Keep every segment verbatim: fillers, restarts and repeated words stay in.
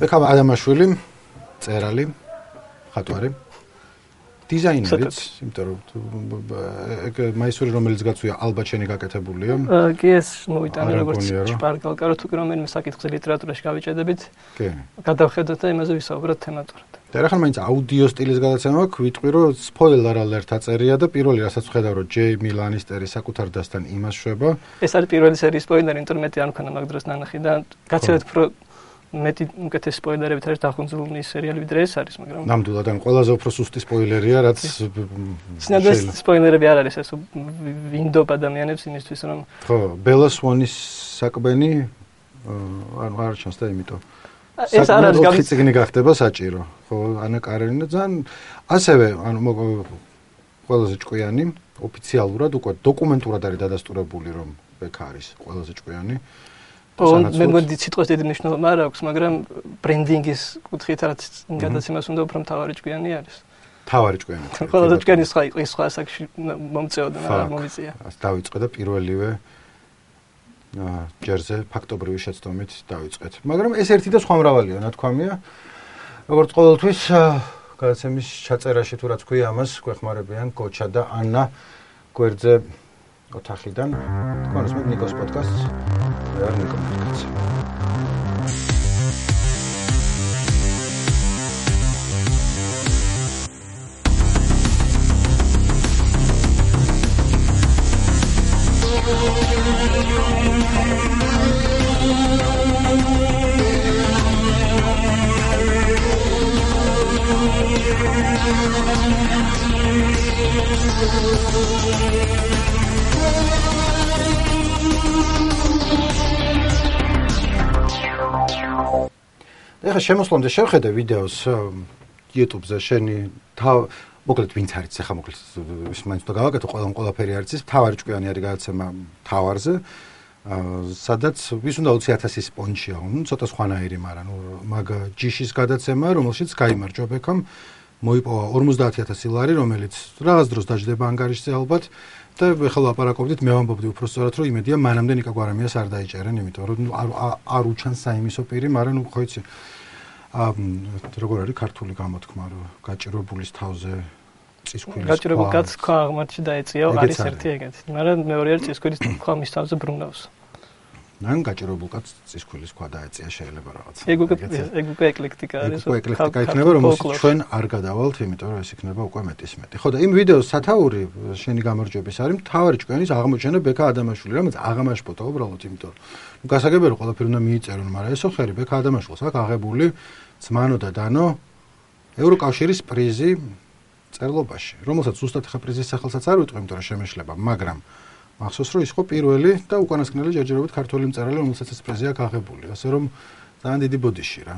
ბექა ადამაშვილი, წერალი, ხატვარი. დიზაინერიც, იმიტომ რომ ეგ მაისური რომელიც გაწვია ალბათ შენი გაკეთებულია. კი ეს მოვიტანე როგორც ჭპარკალკა რომ თუ რომელიმე საკითხზე ლიტერატურაში გავიჭედებით. კი. გადავხედოთ და იმაზე ვისაუბროთ თემატურად. და ახლა მაინც აუდიო სტილის გადაცემა აქვს, ვიტყვი რომ სპოილერ ალერტ აწერია და პირველი რასაც ვხედავ რომ ჯეიმი ლანისტერი საკუთარ დასთან იმას შვება. ეს არის პირველი სერიის სპოილერი, იმიტომ რომ მეტი არ მქონდა მაგ დროს ნანახი და გაცილებით უფრო მეტი უკეთეს სპოილერებით არის დახუნძურული სერიალი ვიდრე ეს არის, მაგრამ ნამდვილად ან ყველაზე უფრო სუსტი სპოილერია, რაც სინამდვილეს სპოილერები არ არის, ეს ვინდობ ადამიანებს იმისთვის რომ ხო, ბელა სვანის საკბენი არ არ ჩანს და იმიტომ ეს არ არის გავი ციგნი გახდება საჭირო, ხო, ანა კარენინა ძალიან ასევე ანუ ყველაზე ჭკვიანი ოფიციალურად უკვე დოკუმენტურად არის დადასტურებული რომ ბექა არის ყველაზე ჭკვიანი მე მგონი სიტყვის დიდი მნიშვნელობა არ აქვს, მაგრამ ბრენდინგის კუთხით რაც გადაცემას უნდა უფრო მთავარი ჭკვიანი არის. მთავარი ჭკვიანი. ყველაზე ჭკვიანი სხვა იყო სხვა ასაკში მომწეოდა და არ მომიწია. ასე დავიწყე და პირველივე ჯერზე ფაქტობრივი შეცდომით დავიწყეთ. მაგრამ ეს ერთი და სხვა მრავალია, ნათქვამია. როგორც ყოველთვის გადაცემის ჩაწერაში თუ რაც ქვია ამას გვეხმარებიან გოჩა და ანა გვერდზე ოთახიდან. თქვენ უსმენთ ნიკოს პოდკასტს. არ ნიკო პოდკასტს. ეხლა შემოსვლამდე შევხედე ვიდეოს YouTube-ზე შენი თავ მოკლედ ვინც არის ეხლა მოკლედ ის მაინც უნდა გავაკეთო ყველამ ყველაფერი არის ის თავარი ჭკვიანი არის გადაცემა თავარზე სადაც ვის უნდა ოცი ათასის პონჩია ნუ ცოტა სხვანაირი მაგრამ ნუ მაგ ჯიშის გადაცემა რომელშიც გაიმარჯვა ბექამ მოიპოვა ორმოცდაათი ათასი ლარი რომელიც რაღაც დროს დაждდება ანგარიშზე ალბათ და ეხლა ლაპარაკობდით მე ვამბობდი უფრო სწორად რომ იმედია მანამდე ნიკა გვარამიას არ დაიჭერენ იმიტომ რომ არ არ უჩანს საიმისო პირი მაგრამ ნუ ხო იცი ა როგორ არის ქართული გამოთქმა რომ გაჭირებულის თავზე წისქვილის გაჭირებულ კაცს ქვა აღმართში დაეწია არის ერთი ეგეთი მაგრამ მეორე არის წისქვილის ქვა მის თავზე ბრუნავს ნან გაჭირებულ კაცს წისქვილის ქვა დაეწია შეიძლება რაღაც ეგ უკვე ეგ უკვე ეკლექტიკა არის უკვე ეკლექტიკა იქნება რომელსაც ჩვენ არ გადავალთ იმიტომ რომ ეს იქნება უკვე მეტის მეტი ხო და იმ ვიდეოს სათაური შენი გამარჯვების არის მთავარი ჭკვიანის აღმოჩენა ბექა ადამაშვილი რომელიც აღამაშფოთა უბრალოდ იმიტომ რომ გასაგებია რომ ყველაფერი უნდა მიიწერონ მაგრამ ესო ხერი ბექა ადამაშვილს აქვს აღებული ძმანო და დანო ევროკავშირის პრიზი წერლობაში რომელსაც ზუსტად ხა პრიზის სახელსაც არ ვიტყვი იმიტომ რომ შემეშლება მაგრამ მახსოვს რომ ის ხო პირველი და უკანასკნელი ჯერჯერობით ქართველი მწერალი რომელსაც ეს პრიზი აქვს აღებული ასე რომ ძალიან დიდი ბოდიში რა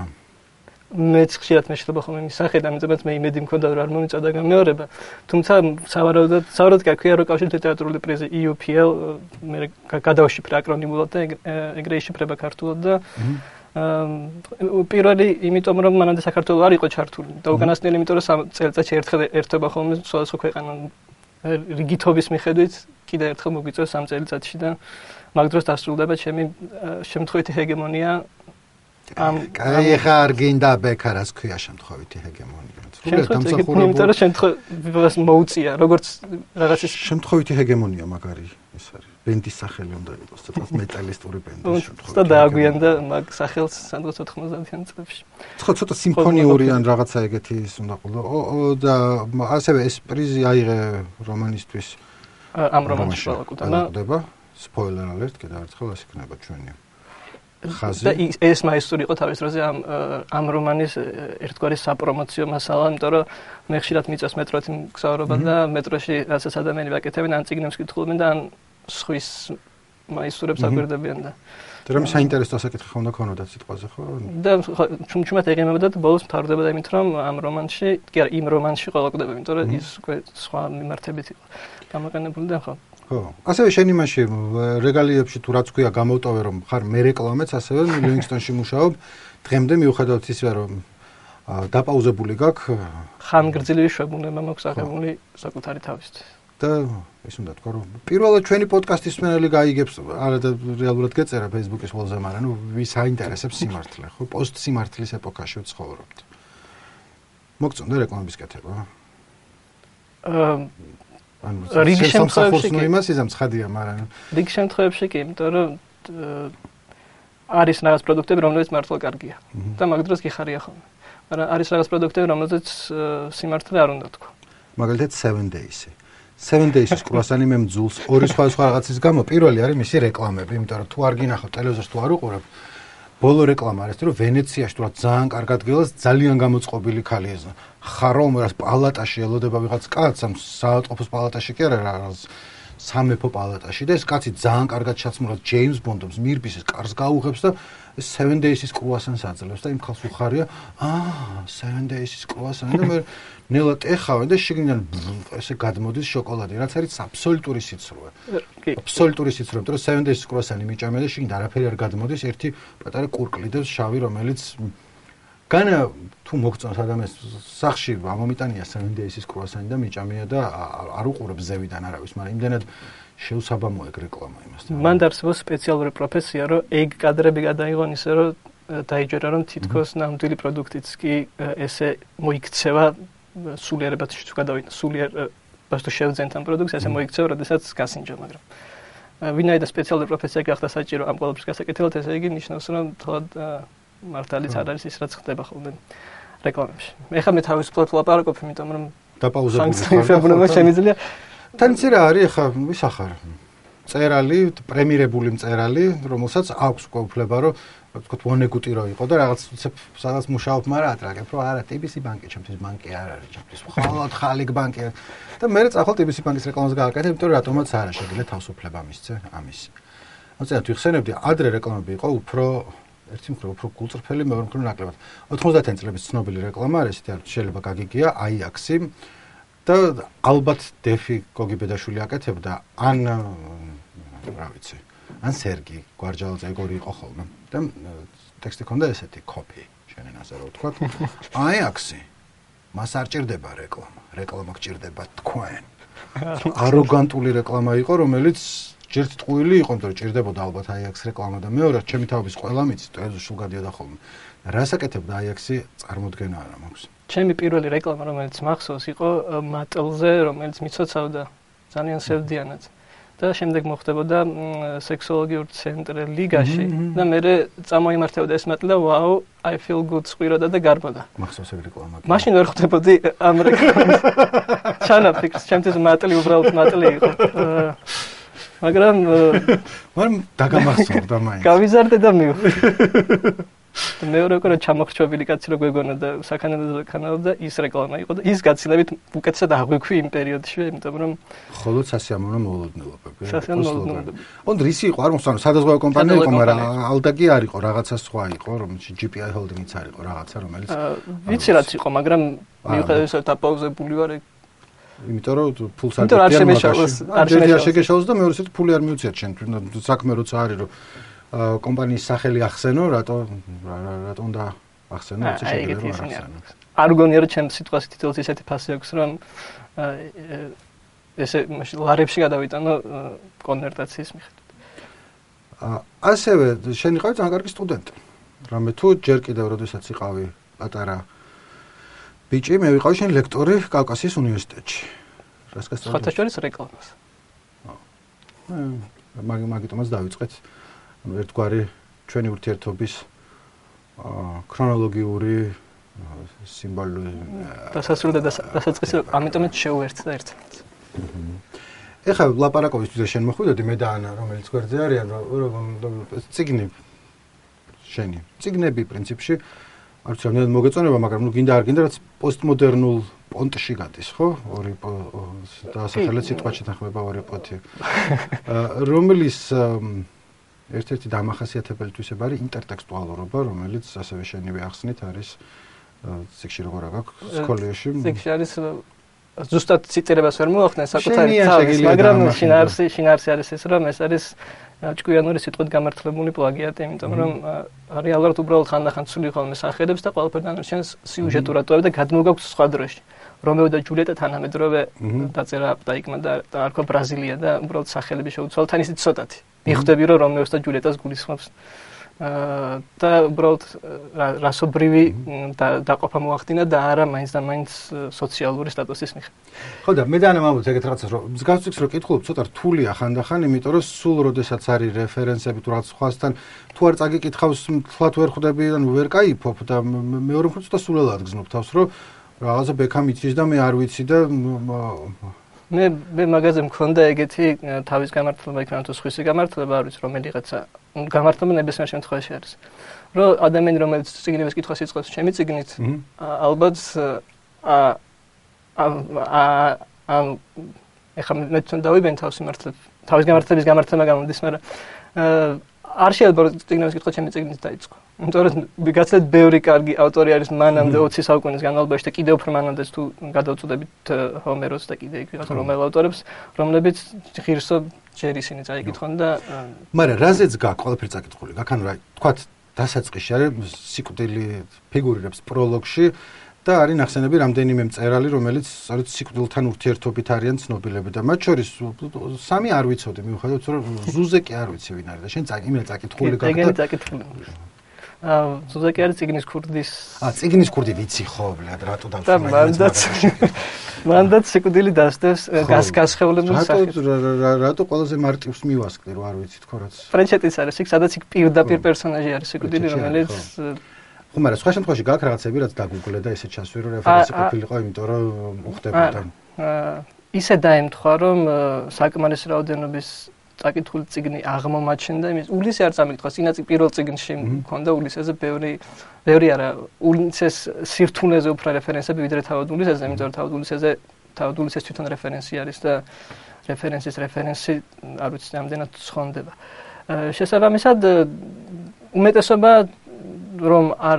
მეც ხშირად მეშლება ხოლმე მის სახით ამიტომაც მე იმედი მქონდა რომ არ მომიწოდა გამეორება თუმცა სავარაუდოდ სავარაუდოდ გაქვია ევროკავშირის ლიტერატურული პრიზი E U P L მე გადავშიფრე აკრონიმულად და ეგრე იშიფრება ქართულად და პირველი იმიტომ რომ მანამდე საქართველოს არ იყო ჩართული და უკანასკნელი იმიტომ რომ წელიწადში ერთხელ ერთობა ხოლმე სხვადასხვა ქვეყანა რიგითობის მიხედვით კიდე ერთხელ მოგვიწევს სამ წელიწადში და მაგ დროს დასრულდება ჩემი შემთხვევითი ჰეგემონია ამ კაი ხა არ გინდა ბექარას ქვია შემთხვევითი ჰეგემონია სრულიად დამსახურებული იმიტომ რომ შემთხვევას მოუწია როგორც რაღაცის შემთხვევითი ჰეგემონია მაგარი ეს არის ბენდის სახელი უნდა იყოს ცოტა მეტალისტური ბენდის შემთხვევით ცოტა დააგვიანდა მაგ სახელს სადღაც ოთხმოცდაათიან წლებში ხო ცოტა სიმფონიური ან რაღაცა ეგეთი ის უნდა ყო და ასევე ეს პრიზი აიღე რომანისთვის ამ რომანში ბალაკუტანა სპოილერ ალერტ კიდევ ერთხელ ეს იქნება ჩვენი ხაზი და ეს მაისური იყო თავის დროზე ამ ამ რომანის ერთგვარი საპრომოციო მასალა, იმიტომ რომ მე ხშირად მიწევს მეტროთი მგზავრობა და მეტროში რასაც ადამიანები აკეთებენ, ან წიგნებს კითხულობენ და ან სხვის მაისურებს აგვირდებიან და და რომ საინტერესო საკითხი ხომ უნდა ქონოდათ სიტყვაზე ხო? და ჩუმჩუმად ეღემებოდა და ბოლოს მთავრდებოდა იმით, რომ ამ რომანში, კი არა, იმ რომანში ყოლოკვდება, იმიტომ რომ ის უკვე სხვა მიმართებით იყო გამოყენებული და ხო ხო, ასევე შენ იმაში რეგალიებში თუ რაც ქვია გამოვტოვე რომ ხარ მე რეკლამეც ასევე ლივინგსტონში მუშაობ დღემდე მიუხედავად ისე რომ დაპაუზებული გაქვს ხანგრძლივი შვებუნება მაქვს აღებული საკუთარი თავისთვის და ის უნდა თქვა, რომ პირველად ჩვენი პოდკასტის მსმენელი გაიგებს, არა და რეალურად გეწერა Facebook-ის ველზე, მაგრამ ნუ ვის აინტერესებს სიმართლე, ხო? პოსტ სიმართლის ეპოქაში ვცხოვრობთ. მოგწონდა რეკლამების კეთება? აა ანუ რიგ შემთხვევებში ნუ იმას იზამ ცხადია, მაგრამ რიგ შემთხვევებში კი, იმიტომ რომ არის რაღაც პროდუქტები, რომლებიც მართლა კარგია და მაგ დროს გიხარია ხოლმე. მაგრამ არის რაღაც პროდუქტები, რომელზეც სიმართლე არ უნდა თქვა. მაგალითად seven days-ი. seven days-ის კრუასანი მე მძულს ორი სხვადასხვა რაღაცის გამო. პირველი არის მისი რეკლამები, იმიტომ რომ თუ არ გინახავ ტელევიზორს თუ არ უყურებ, ბოლო რეკლამა არის, რომ ვენეციაში თუ რა ძალიან კარგ ადგილას ძალიან გამოწყობილი ქალი ეზო. ხარო მერას პალატაში ელოდება ვიღაც კაცს, ამ საავადმყოფოს პალატაში კი არა, რაღაც სამეფო პალატაში და ეს კაცი ძალიან კარგად ჩაცმულად ჯეიმს ბონდობს, მირბის ეს კარს გაუღებს და seven days-ის კრუასანს აძლევს და იმ ხალხს უხარია, აა, seven days-ის კრუასანი და მე ნელად ეხავენ და შიგნიდან ესე გადმოდის შოკოლადი, რაც არის აბსოლუტური სიცრუე. აბსოლუტური სიცრუე, იმიტომ რომ seven days-ის კრუასანი მიჭამე და შიგნიდან არაფერი არ გადმოდის, ერთი პატარა კურკლი და შავი, რომელიც განა თუ მოგწონს ადამიანს სახში ამომიტანია seven days-ის კრუასანი და მიჭამია და არ უყურებს ზევიდან არავის, მაგრამ იმდენად შეუსაბამოა ეგ რეკლამა იმასთან. მან დაარსებოს სპეციალური პროფესია, რომ ეგ კადრები გადაიღონ ისე, რომ დაიჯერა, რომ თითქოს ნამდვილი პროდუქტიც კი ესე მოიქცევა სულიერებად თუ გადავიდა სულიერ ბასტო შევძენთ ამ პროდუქტს, ესე მოიქცევა, როდესაც გასინჯა, მაგრამ ვინაიდან სპეციალური პროფესია გახდა საჭირო ამ ყველაფრის გასაკეთებლად, ესე იგი ნიშნავს, რომ თლად მართალიც არ არის ის, რაც ხდება ხოლმე რეკლამებში. ეხლა მე თავისუფლად ვლაპარაკობ, იმიტომ რომ დაპაუზებული ხარ. შემიძლია თანცი რა არის ახლა ვის ახარ? წერალი, პრემირებული მწერალი, რომელსაც აქვს უფლება, რომ ვთქვათ, ვონეგუტი რო იყო და რაღაც სადაც მუშაობ, მაგრამ ატრაკებ, რომ არა, ტი ბი სი ბანკი, ჩემთვის ბანკი არ არის, ჩემთვის მხოლოდ ხალიქ ბანკი არის. და მე წახვალ ტი ბი სი ბანკის რეკლამას გააკეთებ, იმიტომ რომ რატომაც არა შეგიძლია თავისუფლება მისცე ამის. მოწესრიგად ვიხსენებდი, ადრე რეკლამები იყო უფრო ერთი მხრივ უფრო გულწრფელი, მეორე მხრივ ნაკლებად. ოთხმოცდაათი წლების ცნობილი რეკლამა არის, ისეთი არის, შეიძლება გაგიგია, აიაქსი და ალბათ დეფი გოგი ბედაშვილი აკეთებდა, ან რა ვიცი, ან სერგი გვარჯალაძე ეგორი იყო ხოლმე. და ტექსტი ქონდა ესეთი, copy, შენ ენაზე რო ვთქვათ. აიაქსი, მას არ ჭირდება რეკლამა, რეკლამა გჭირდება თქვენ. აროგანტული რეკლამა იყო, რომელიც ჯერთ ტყუილი იყო, იმიტომ რომ ჭირდებოდა ალბათ აიაქს რეკლამა და მეორე, ჩემი თავის ყველა მიცი, ტელევიზორში სულ გადიოდა ხოლმე. რას აკეთებდა აიაქსი, წარმოდგენა არა მაქვს. ჩემი პირველი რეკლამა, რომელიც მახსოვს, იყო მატლზე, რომელიც მიცოცავდა ძალიან სევდიანად. და შემდეგ მოხდებოდა სექსოლოგიურ ცენტრ ლიგაში და მე წამოიმართებოდა ეს მატლი და ვაუ, I feel good სყვიროდა და გარბოდა. მახსოვს ეგ რეკლამა. მაშინ ვერ ხვდებოდი ამ რეკლამას. ჩანაფიქრს, ჩემთვის მატლი უბრალოდ მატლი იყო. მაგრამ მაგრამ დაგამახსოვდა მაინც. გავიზარდე და მივხვდი. მეორე უკვე ჩამოხრჩობილი კაცი რო გვეგონა და საქანელოზე ქანაობდა ის რეკლამა იყო და ის გაცილებით უკეთესად აღვიქვი იმ პერიოდში, იმიტომ რომ ხოლოდ სასიამოვნო მოულოდნელობები. სასიამოვნო. ოღონდ რისი იყო, არ მოსწონს, სადაზღვევო კომპანია იყო, მაგრამ ალდაგი არ იყო, რაღაცა სხვა იყო, რომელშიც ჯი პი აი ჰოლდინგიც არ იყო, რაღაცა რომელიც ვიცი რაც იყო, მაგრამ მიუხედავად ისა დაპაუზებული ვარ იმიტომ რომ ფულს არ შემეშალოს, არ შეგეშალოს და მეორე ისეთ ფული არ მიუციათ შენ, საქმე როცა არის რომ კომპანიის სახელი ახსენო, რატო რატო უნდა ახსენო, ეს შეიძლება რომ არ ახსენო. არ გონია რომ ჩემ სიტყვას თითოეულ ისეთი ფასი აქვს, რომ ესე ლარებში გადავიტანო კონვერტაციის მიხედვით. ასევე შენ იყავი ძალიან კარგი სტუდენტი. რამე თუ ჯერ კიდევ როდესაც იყავი პატარა ბიჭი, მე ვიყავი შენ ლექტორი კავკასიის უნივერსიტეტში. რას გასწავლე? სხვათა შორის რეკლამას. მაგ მაგიტომაც დავიწყეთ. ანუ ერთგვარი ჩვენი ურთიერთობის ქრონოლოგიური სიმბოლური დასასრული და დასაწყისი, ამიტომაც შეუერთდა ერთმანეთს. ეხლა ლაპარაკობისთვის შენ მოხვიდოდი მე და ანა, რომელიც გვერდზე არიან, რომ ციგნი შენი. ციგნები პრინციპში არ ვიცი, რამდენად მოგეწონება, მაგრამ ნუ გინდა არ გინდა, რაც პოსტმოდერნულ პონტში გადის, ხო? ორი დასახელე სიტყვა შეთანხმება ორი პონტი. რომლის ერთ-ერთი დამახასიათებელი თვისება არის ინტერტექსტუალურობა, რომელიც ასევე შენივე ახსნით არის ციგში როგორ აქვს სკოლაში. ციგში არის ზუსტად ციტირებას ვერ მოახსნე საკუთარი თავის, მაგრამ შინაარსი შინაარსი არის ეს, რომ ეს არის ჭკვიანური სიტყვით გამართლებული პლაგიატი, იმიტომ რომ რეალურად უბრალოდ ხანდახან ცვლი ხოლმე სახელებს და ყველაფერთან შენს სიუჟეტურატოები და გადმოგაქვს სხვა დროში. რომეო და ჯულიეტა თანამედროვე დაწერა აპტაიკმა და არქვა ბრაზილია და უბრალოდ სახელები შეუცვალ თან ისიც ცოტათი. მიხვდები რომ რომეოს და ჯულიეტას გულისხმობს და უბრალოდ რასობრივი დაყოფა მოახდინა და არა მაინც და მაინც სოციალური სტატუსის მიხედვით. ხო და მე დაანამავთ ეგეთ რაღაცას რომ მსგავსებს რო კითხულობ ცოტა რთულია ხანდახან, იმიტომ რომ სულ როდესაც არის რეფერენსები თუ რაღაც სხვასთან თუ არ წაგიკითხავს თლათ ვერ ხვდები ან ვერ кайფობ და მეორე მხრივ ცოტა სულელად გზნობ თავს რომ რაღაცა ბექამ იცის და მე არ ვიცი და მე მე მაგაზე მქონდა ეგეთი თავის გამართლება იქნება თუ სხვისი გამართლება არ ვიცი რომელიღაცა გამართლება ნებისმიერ შემთხვევაში არის რომ ადამიანი რომელიც წიგნების კითხვას იწყებს ჩემი წიგნით ალბათ ა ა ეხლა მე თვითონ დავიბენ თავს იმართლებ თავის გამართლების გამართლება გამოდის მაგრამ არ შეიძლება წიგნების კითხვა ჩემი წიგნით დაიწყო იმიტომ რომ ვიღაცად ბევრი კარგი ავტორი არის მანამდე ოცი საუკუნის განმავლობაში და კიდევ უფრო მანამდეც თუ გადავწყვეტებით ჰომეროს და კიდე იქ ვიღაც რომელ ავტორებს რომლებიც ღირსო ჯერ ისინი წაიკითხონ და მაგრამ რაზეც გაქვს ყველაფერი წაკითხული გაქვს ანუ რა თქვათ დასაწყისში არის სიკვდილი ფიგურირებს პროლოგში და არის ნახსენები რამდენიმე მწერალი რომელიც სწორედ სიკვდილთან ურთიერთობით არიან ცნობილები და მათ შორის სამი არ ვიცოდი მიუხედავად რომ ზუზეკი არ ვიცი ვინ არის და შენ წაკითხული წაკითხული გაქვს ეგენი წაკითხული აა ზუზეკი არის ციგნის ქურდის აა ციგნის ქურდი ვიცი ხო ბლად რატო დავშვა და მანდაც მანდაც სიკვდილი დასდევს გასხეულებული სახით რატო ყველაზე მარტივს მივასკდი რომ არ ვიცი თქო რაც ფრენჩეტის არის იქ სადაც იქ პირდაპირ პერსონაჟი არის სიკვდილი რომელიც ხო მაგრამ სხვა შემთხვევაში გაქვს რაღაცები რაც დაგუგლე და ესეც ჩასვი რომ რეფერენსი ყოფილიყო იმიტომ რომ უხდებოდა აა ისე დაემთხვა რომ საკმარისი რაოდენობის წაკითხული წიგნი აღმომაჩნდა იმის ულისე არ წამიკითხა წინაწი პირველ წიგნში მქონდა ულისეზე ბევრი ბევრი არა ულისეს სირთულეზე უფრო რეფერენსები ვიდრე თავად ულისეზე იმიტომ რომ თავად ულისეზე თავად ულისეს თვითონ რეფერენსი არის და რეფერენსის რეფერენსი არ ვიცი რამდენად ცხონდება შესაბამისად უმეტესობა რომ არ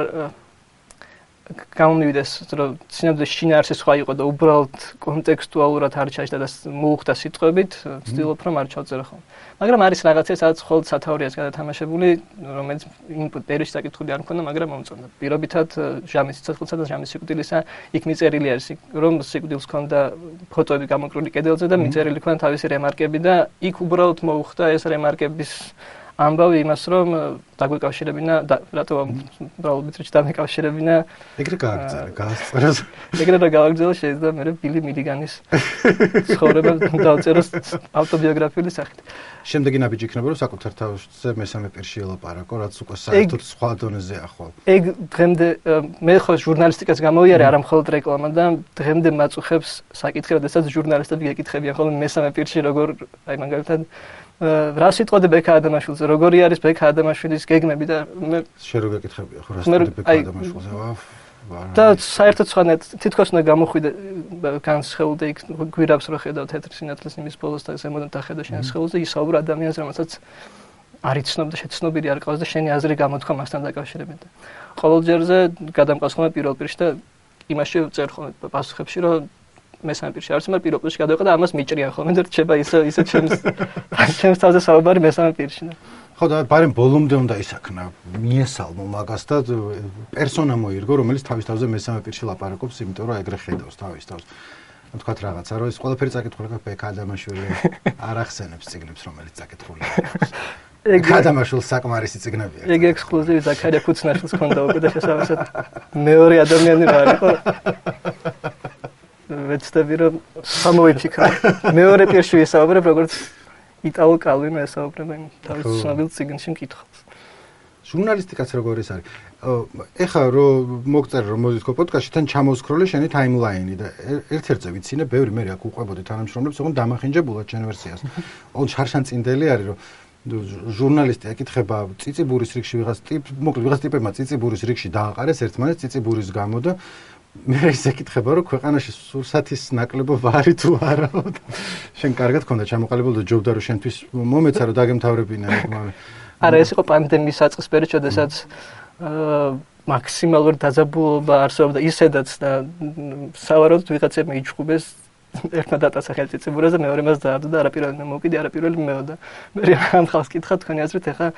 გამომივიდეს რომ სინამდვილეში შინაარსი სხვა იყო და უბრალოდ კონტექსტუალურად არ ჩაიშდა და მოუხდა სიტყვებით, ვცდილობ რომ არ ჩავწერო ხოლმე. მაგრამ არის რაღაცა სადაც მხოლოდ სათაურიას გადათამაშებული, რომელიც იმ პერიოდში საკითხული არ მქონდა, მაგრამ მომწონდა. პირობითად ჟამის სიცოცხლისა და ჟამის სიკვდილისა იქ მიწერილი არის, რომ სიკვდილს ჰქონდა ფოტოები გამოკრული კედელზე და მიწერილი ჰქონდა თავისი რემარკები და იქ უბრალოდ მოუხდა ეს რემარკების ამბავი იმას რომ დაგვეკავშირებინა რატო უბრალოდ ვიცი დამეკავშირებინა ეგრე გააგრძელა გაასწროს ეგრე რა გააგრძელა შეიძლება მე ბილი მილიგანის ცხოვრება დავწეროს ავტობიოგრაფიული სახით შემდეგი ნაბიჯი იქნება რომ საკუთარ თავზე მესამე პირში ელაპარაკო რაც უკვე საერთოდ სხვა დონეზეა ხო ეგ დღემდე მე ხო ჟურნალისტიკას გამოვიარე არა მხოლოდ რეკლამა და დღემდე მაწუხებს საკითხი როდესაც ჟურნალისტები ეკითხებიან ხოლმე მესამე პირში როგორ აი მაგალითად რა სიტყვადი ბექა ადამიანშვილზე როგორი არის ბექა ადამიანშვილის გეგმები და მე შენ რო გეკითხებია ხო რა სიტყვადი ბექა ადამიანშვილზე და საერთოდ სხვანაირად თითქოს უნდა გამოხვიდე განსხეულდე იქ გვირაბს რო ხედავ თეთრ სინათლეს იმის ბოლოს და ზემოდან დახედა შენ სხეულზე ისაუბრ ადამიანს რომელსაც არ იცნობ და შეცნობილი არ ყავს და შენი აზრი გამოთხა მასთან დაკავშირებით ყოველ ჯერზე გადამყავს ხოლმე პირველ პირში და იმაში წერ ხოლმე პასუხებში რომ მესამე პირში არის, მაგრამ პირველ პირში გადავიყო და ამას მიჭრიან ხოლმე და რჩება ისე ისე ჩემს ჩემს თავზე საუბარი მესამე პირში. ხო და ბარემ ბოლომდე უნდა ისაქნა მიესალმო მაგას და პერსონა მოირგო, რომელიც თავის თავზე მესამე პირში ლაპარაკობს, იმიტომ რომ ეგრე ხედავს თავის თავს. თქვათ რაღაცა, რომ ეს ყველაფერი წაკითხული აქვს ბექა ადამიანშვილი არ ახსენებს წიგნებს, რომელიც წაკითხული აქვს. ეგ ადამიანშვილს საკმარისი წიგნებია. ეგ ექსკლუზივი ზაქარია ქუცნაშვილს ჰქონდა უკვე და შესაბამისად მეორე ადამიანი რა იყო? ვეცდები რომ სამოვიფიქრო. მეორე პირში ვისაუბრებ როგორც იტალო კალვინო ესაუბრება იმ თავის ცნობილ წიგნში მკითხავს. ჟურნალისტიკაც როგორ ის არის? ეხლა რომ მოგწერე რომ მოდი თქო პოდკასტში თან ჩამოსკროლე შენი ტაიმლაინი და ერთ-ერთზე ვიცინე ბევრი მე აქ უყვებოდი თანამშრომლებს, ოღონდ დამახინჯებულად შენ ვერსიას. ოღონდ შარშანწინდელი არის რომ ჟურნალისტი აკითხება ციციბურის რიგში ვიღაც ტიპ, მოკლედ ვიღაც ტიპებმა ციციბურის რიგში დააყარეს ერთმანეთს ციციბურის გამო და მე ისე ეკითხება რომ ქვეყანაში სურსათის ნაკლებობა არის თუ არა. შენ კარგად გქონდა ჩამოყალიბებული და ჯობდა რომ შენთვის მომეცა რომ დაგემთავრებინა ეგ მაგრამ არა ეს იყო პანდემიის საწყის პერიოდი, როდესაც მაქსიმალური დაძაბულობა არსებობდა ისედაც და სავარაუდოდ ვიღაცებმა იჩხუბეს ერთმა დატაცახელ ციციბურაზე მეორე მას დაადო და არაპიროვანი მოვკიდე არაპიროვანი მეო და მე ამ ხალხს კითხა თქვენი აზრით ეხა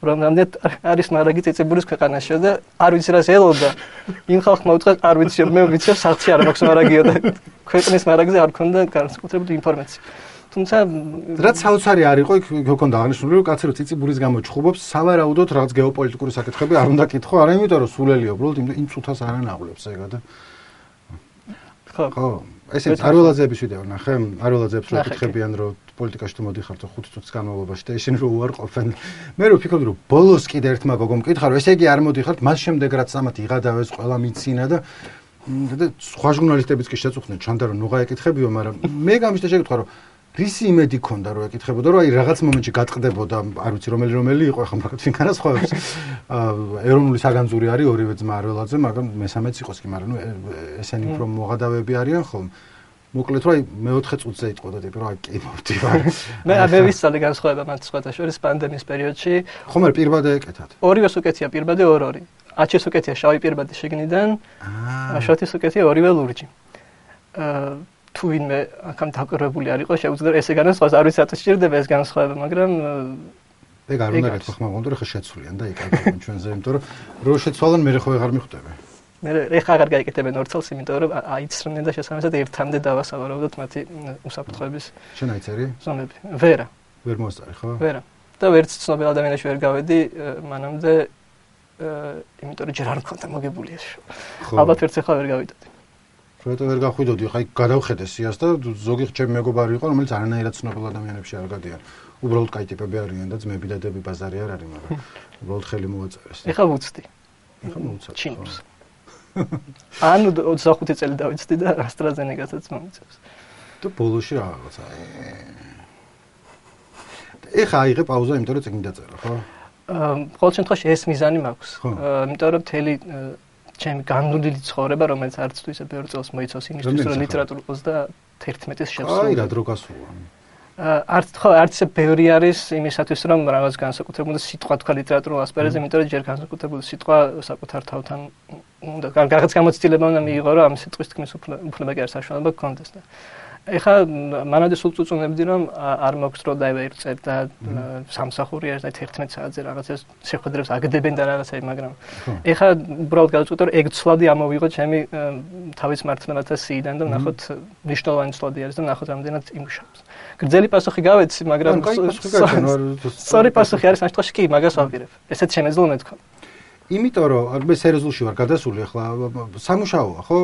რომ რამდენად არის მარაგი წიწებულის ქვეყანაშიო და არ ვიცი რას ელოდა. იმ ხალხმა უთხრა არ ვიცი, მე ვიცი სახლში არ მაქვს მარაგიო და ქვეყნის მარაგზე არ ქონდა განსაკუთრებული ინფორმაცია. თუმცა რაც საოცარი არ იყო, იქ გქონდა აღნიშნული, რომ კაცი რომ წიწებულის გამო ჩხუბობს, სავარაუდოდ რაღაც გეოპოლიტიკური საკითხები არ უნდა კითხო, არა იმიტომ რომ სულელია, უბრალოდ იმ წუთას არ ანაღლებს ეგა და ხო, ხო, ესე არველაძეების ვიდეო ნახე, არველაძეებს რო ეკითხებიან, რომ პოლიტიკაში თუ მოდიხარ თუ ხუთი წუთის განმავლობაში და ისინი რო უარყოფენ. მე რო ვფიქრობდი, რომ ბოლოს კიდე ერთმა გოგომ მკითხა, რომ ესე იგი არ მოდიხართ, მას შემდეგ რაც ამათ იღადავეს, ყველა მიცინა და და სხვა ჟურნალისტებიც კი შეწუხდნენ, ჩანდა რომ ნუღა ეკითხებიო, მაგრამ მე გამიშთა შეკითხვა, რომ რისი იმედი ქონდა რომ ეკითხებოდა, რომ აი რაღაც მომენტში გატყდებოდა, არ ვიცი რომელი რომელი იყო, ახლა მაგათ ვინ განასხვავებს. ეროვნული საგანძური არის ორივე ძმა არველაძე, მაგრამ მესამეც იყოს კი, მაგრამ ნუ ესენი უფრო მოღადავები არიან ხოლმე. მოკლედ რომ აი მეოთხე წუთზე იტყოდა ტიპი, რომ აი კი მოვდივარ. მე მე ვიცოდი განსხვავება მათ სხვათა შორის პანდემიის პერიოდში. ხომ არ პირბადე ეკეთათ. ორივეს უკეთია პირბადე ორ-ორი. აჩეს უკეთია შავი პირბადე შიგნიდან, შოთის უკეთია ორივე ლურჯი. აა თუ ვინმე აქამ დაკვირვებული არ იყო, შეუძლია ესე განსხვავოს, არ ვიცი რატო სჭირდება ეს განსხვავება, მაგრამ ეგ არ უნდა გეთქვა ხმა გონდო, ხა შეცვლიან და იკარგებენ ჩვენზე, იმიტომ რომ რო შეცვალან მე ხო აღარ მიხვდები. მე ეხა აღარ გაიკეთებენ ორ წელს, იმიტომ რომ აიცრნენ და შესაბამისად ერთამდე დავასავარაუდოთ მათი უსაფრთხოების. შენ აიცერი? ზომები. ვერა. ვერ მოსწარი, ხო? ვერა. და ვერც ცნობილ ადამიანებში ვერ გავედი, მანამდე იმიტომ რომ ჯერ არ მქონდა მოგებული ეს შოუ. ალბათ ვერც ახლა ვერ გავიდოდი. რატო ვერ გახვიდოდი? ხა გადავხედე სიას და ზოგი ჩემი მეგობარი იყო, რომელიც არანაირად ცნობილ ადამიანებში არ გადიან. უბრალოდ კაი ტიპები არიან და ძმები და დები ბაზარი არ არის, მაგრამ უბრალოდ ხელი მოაწერეს. ეხა ვუცდი. ეხა მოუცად. ჩინურს. ანუ ოცდახუთი წელი დავიცდი და AstraZeneca-საც მომიწევს. და ბოლოში რაღაცა. ეხა აიღე პაუზა, იმიტომ რომ წიგნი დაწერა, ხო? აა, ყოველ შემთხვევაში ეს მიზანი მაქვს. იმიტომ რომ თელი ჩემი განვლილი ცხოვრება, რომელიც არც თუ ისე ბევრ წელს მოიცავს იმისთვის, რომ ლიტერატურა ოცდაათერთმეტის შევსრულო. აი, რა დრო გასულა. არც ხო, არც ისე ბევრი არის იმისათვის, რომ რაღაც განსაკუთრებული სიტყვა თქვა ლიტერატურულ ასპარეზზე, იმიტომ რომ ჯერ განსაკუთრებული სიტყვა საკუთარ თავთან უნდა რაღაც გამოცდილება უნდა მიიღო, რომ ამ სიტყვის თქმის უფლება კი არ საშუალება გქონდეს და ეხა მანამდე სულ წუწუნებდი, რომ არ მაქვს დრო დავერწერ და სამსახური არის და თერთმეტ საათზე რაღაცას შეხვედრებს აგდებენ და რაღაცაი, მაგრამ ეხა უბრალოდ გავწყვიტე, რომ ეგ ცვლადი ამოვიღო ჩემი თავის მართლებათა სიიდან და ვნახოთ მნიშვნელოვანი ცვლადი არის და ვნახოთ რამდენად იმუშავებს. გრძელი პასუხი გავეცი, მაგრამ სწორი პასუხი არის ამ შემთხვევაში კი, მაგას ვაპირებ. ესეც შემეძლო მეთქვა. იმიტომ რომ მე სერიოზულში ვარ გადასული ახლა სამუშაოა, ხო?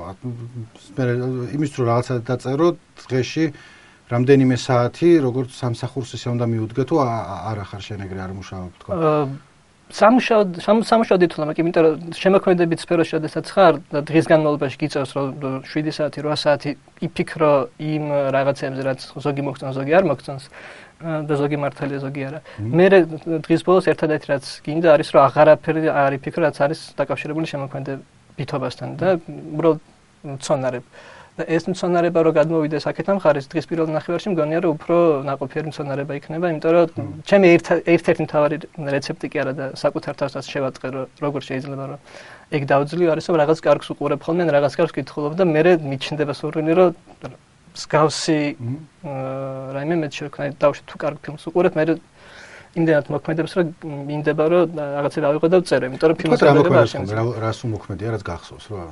მე იმის რომ რაღაცა დაწერო დღეში რამდენიმე საათი, როგორც სამსახურს ისე უნდა მიუდგე თუ არა ხარ შენ ეგრე არ მუშაობ თქო. სამუშაო სამუშაო დითულა, იმიტომ რომ შემოქმედებით სფეროში შესაძაც ხარ და დღის განმავლობაში გიწევს რომ შვიდი საათი, რვა საათი იფიქრო იმ რაღაცებზე, რაც ზოგი მოგწონს, ზოგი არ მოგწონს. და ზოგი მართალია, ზოგი არა. მე დღის ბოლოს ერთადერთი რაც გინდა არის რომ აღარაფერი არ იფიქრო, რაც არის დაკავშირებული შემოქმედებითობასთან და უბრალოდ მცონარებ. და ეს მცონარება რო გადმოვიდეს აქეთან მხარეს დღის პირველ ნახევარში მგონია რომ უფრო ნაყოფიერი მცონარება იქნება, იმიტომ რომ ჩემი ერთ-ერთი მთავარი რეცეპტი კი არა და საკუთარ თავსაც შევაწყე რომ როგორ შეიძლება რომ ეგ დავძლიო არის რომ რაღაც კარგს უყურებ ხოლმე, რაღაც კარგს კითხულობ და მე მიჩნდება სურვილი რომ მსგავსი რაიმე მე შევქნა დავშე თუ კარგ ფილმს უყურებ, მე იმდენად მოქმედებს რომ მინდება რომ რაღაცა დავიღო და ვწერე, იმიტომ რომ ფილმს რა რას უმოქმედია, რაც გახსოვს რა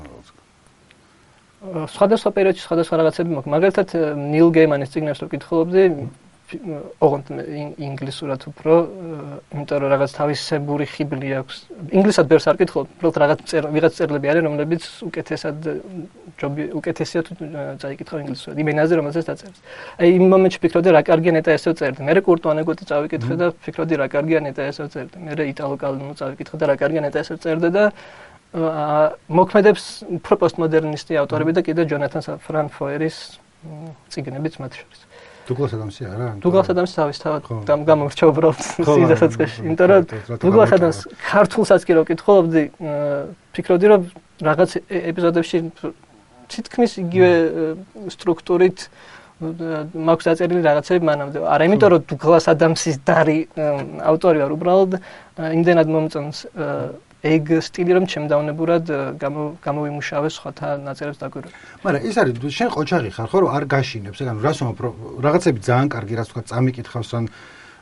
სხვადასხვა პერიოდში სხვადასხვა რაღაცები მოხდა. მაგალითად ნილ გეიმანის წიგნებს რო კითხულობდი, ოღონდ ინგლისურად უფრო, იმიტომ რომ რაღაც თავისებური ხიბლი აქვს. ინგლისად ბევრს არ კითხულობ, უბრალოდ რაღაც ვიღაც წერილები არის, რომლებიც უკეთესად ჯობი უკეთესია თუ წაიკითხავ ინგლისურად. იმ ენაზე რომელსაც დაწერს. აი იმ მომენტში ფიქრობდი რა კარგია ნეტა ესე წერდი. მე კურტუანეგოტი წავიკითხე და ფიქრობდი რა კარგია ნეტა ესე წერდი. მე იტალო კალვინო წავიკითხე და რა კარგია ნეტა ესე წერდი და მოქმედებს უფრო პოსტმოდერნისტი ავტორები და კიდე ჯონათან ფრან ფოერის წიგნებიც მათ შორის. დუგლას ადამსი არა? დუგლას ადამსი თავის თავად გამორჩა უბრალოდ სიზასაწყისში. იმიტომ რომ დუგლას ადამს ქართულსაც კი რო კითხულობდი, ფიქრობდი რომ რაღაც ეპიზოდებში თითქმის იგივე სტრუქტურით მაქვს დაწერილი რაღაცები მანამდე. არა იმიტომ რომ დუგლას ადამსის დარი ავტორი ვარ, უბრალოდ იმდენად მომწონს ეგ სტილი რომ ჩემდაუნებურად გამოვიმუშავე სხვათა ნაწერებს დაკვირვება. მაგრამ ის არის შენ ყოჩაღი ხარ ხო რომ არ გაშინებს, ეგ ანუ რას უმობ რაღაცები ძალიან კარგი რაც თქვა წამიკითხავს ან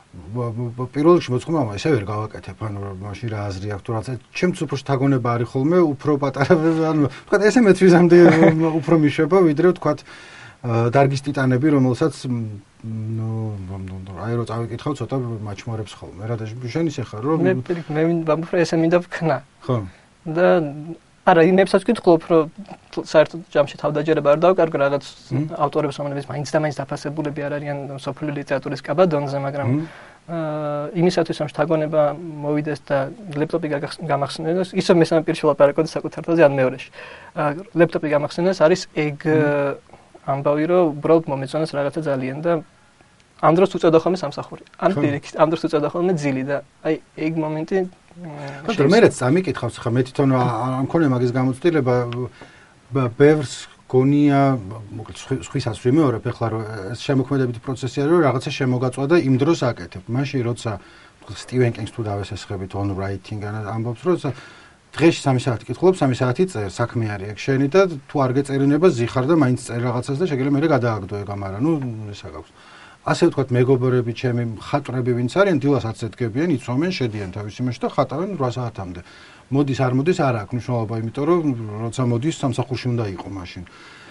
პირველ რიგში მოწმობა ესე ვერ გავაკეთებ, ანუ მაშინ რა აზრი აქვს თუ რაღაცა ჩემც უფრო შთაგონება არის ხოლმე, უფრო პატარა, ანუ თქვა ესე მეც ვიზამდე უფრო მიშვება, ვიდრე თქვა დარგის ტიტანები, რომელსაც ნუ აი რო წავიკითხავ ცოტა მაჩმორებს ხოლმე. რა და შენ ისე ხარ, რომ მე მე ვამბობ, ესე მინდა ვქნა. ხო. და არა, იმებსაც ვკითხულობ, რომ საერთოდ ჯამში თავდაჯერება არ დავკარგო რაღაც ავტორებს, რომლებიც მაინც და მაინც დაფასებულები არ არიან სოფლიო ლიტერატურის კაბადონზე, მაგრამ აა იმისათვის რომ შთაგონება მოვიდეს და ლეპტოპი გამახსნეს, ისე მესამე პირში ვლაპარაკობ საკუთარ თავზე ან მეორეში. აა ლეპტოპი გამახსნეს არის ეგ ამბავი, რომ უბრალოდ მომეწონეს რაღაცა ძალიან და ამ დროს უწევდა ხოლმე სამსახური. ან პირიქით, ამ დროს უწევდა ხოლმე ძილი და აი ეგ მომენტი ხო, მერეც ამიკითხავს ხა მე თვითონ არ მქონია მაგის გამოცდილება ბევრს გონია, მოკლედ სხვისას ვიმეორებ ახლა რომ ეს შემოქმედებითი პროცესი არის რომ რაღაცა შემოგაწვა და იმ დროს აკეთებ. მაშინ როცა სტივენ კინგს თუ დავესესხებით on writing ან ამბობს რომ დღეში სამი საათი კითხულობ, სამი საათი წერ, საქმე არის ეგ შენი და თუ არ გეწერინება ზიხარ და მაინც წერ რაღაცას და შეგიძლია მე გადააგდო ეგ ამარა, ნუ ესა გაქვს. ასე ვთქვათ, მეგობრები, ჩემი მხატვრები ვინც არიან, დილას ათზე დგებიან, იცვამენ, შედიან თავის იმაში და ხატავენ რვა საათამდე. მოდის არ მოდის არ აქვს მნიშვნელობა, იმიტომ რომ როცა მოდის სამსახურში უნდა იყო მაშინ.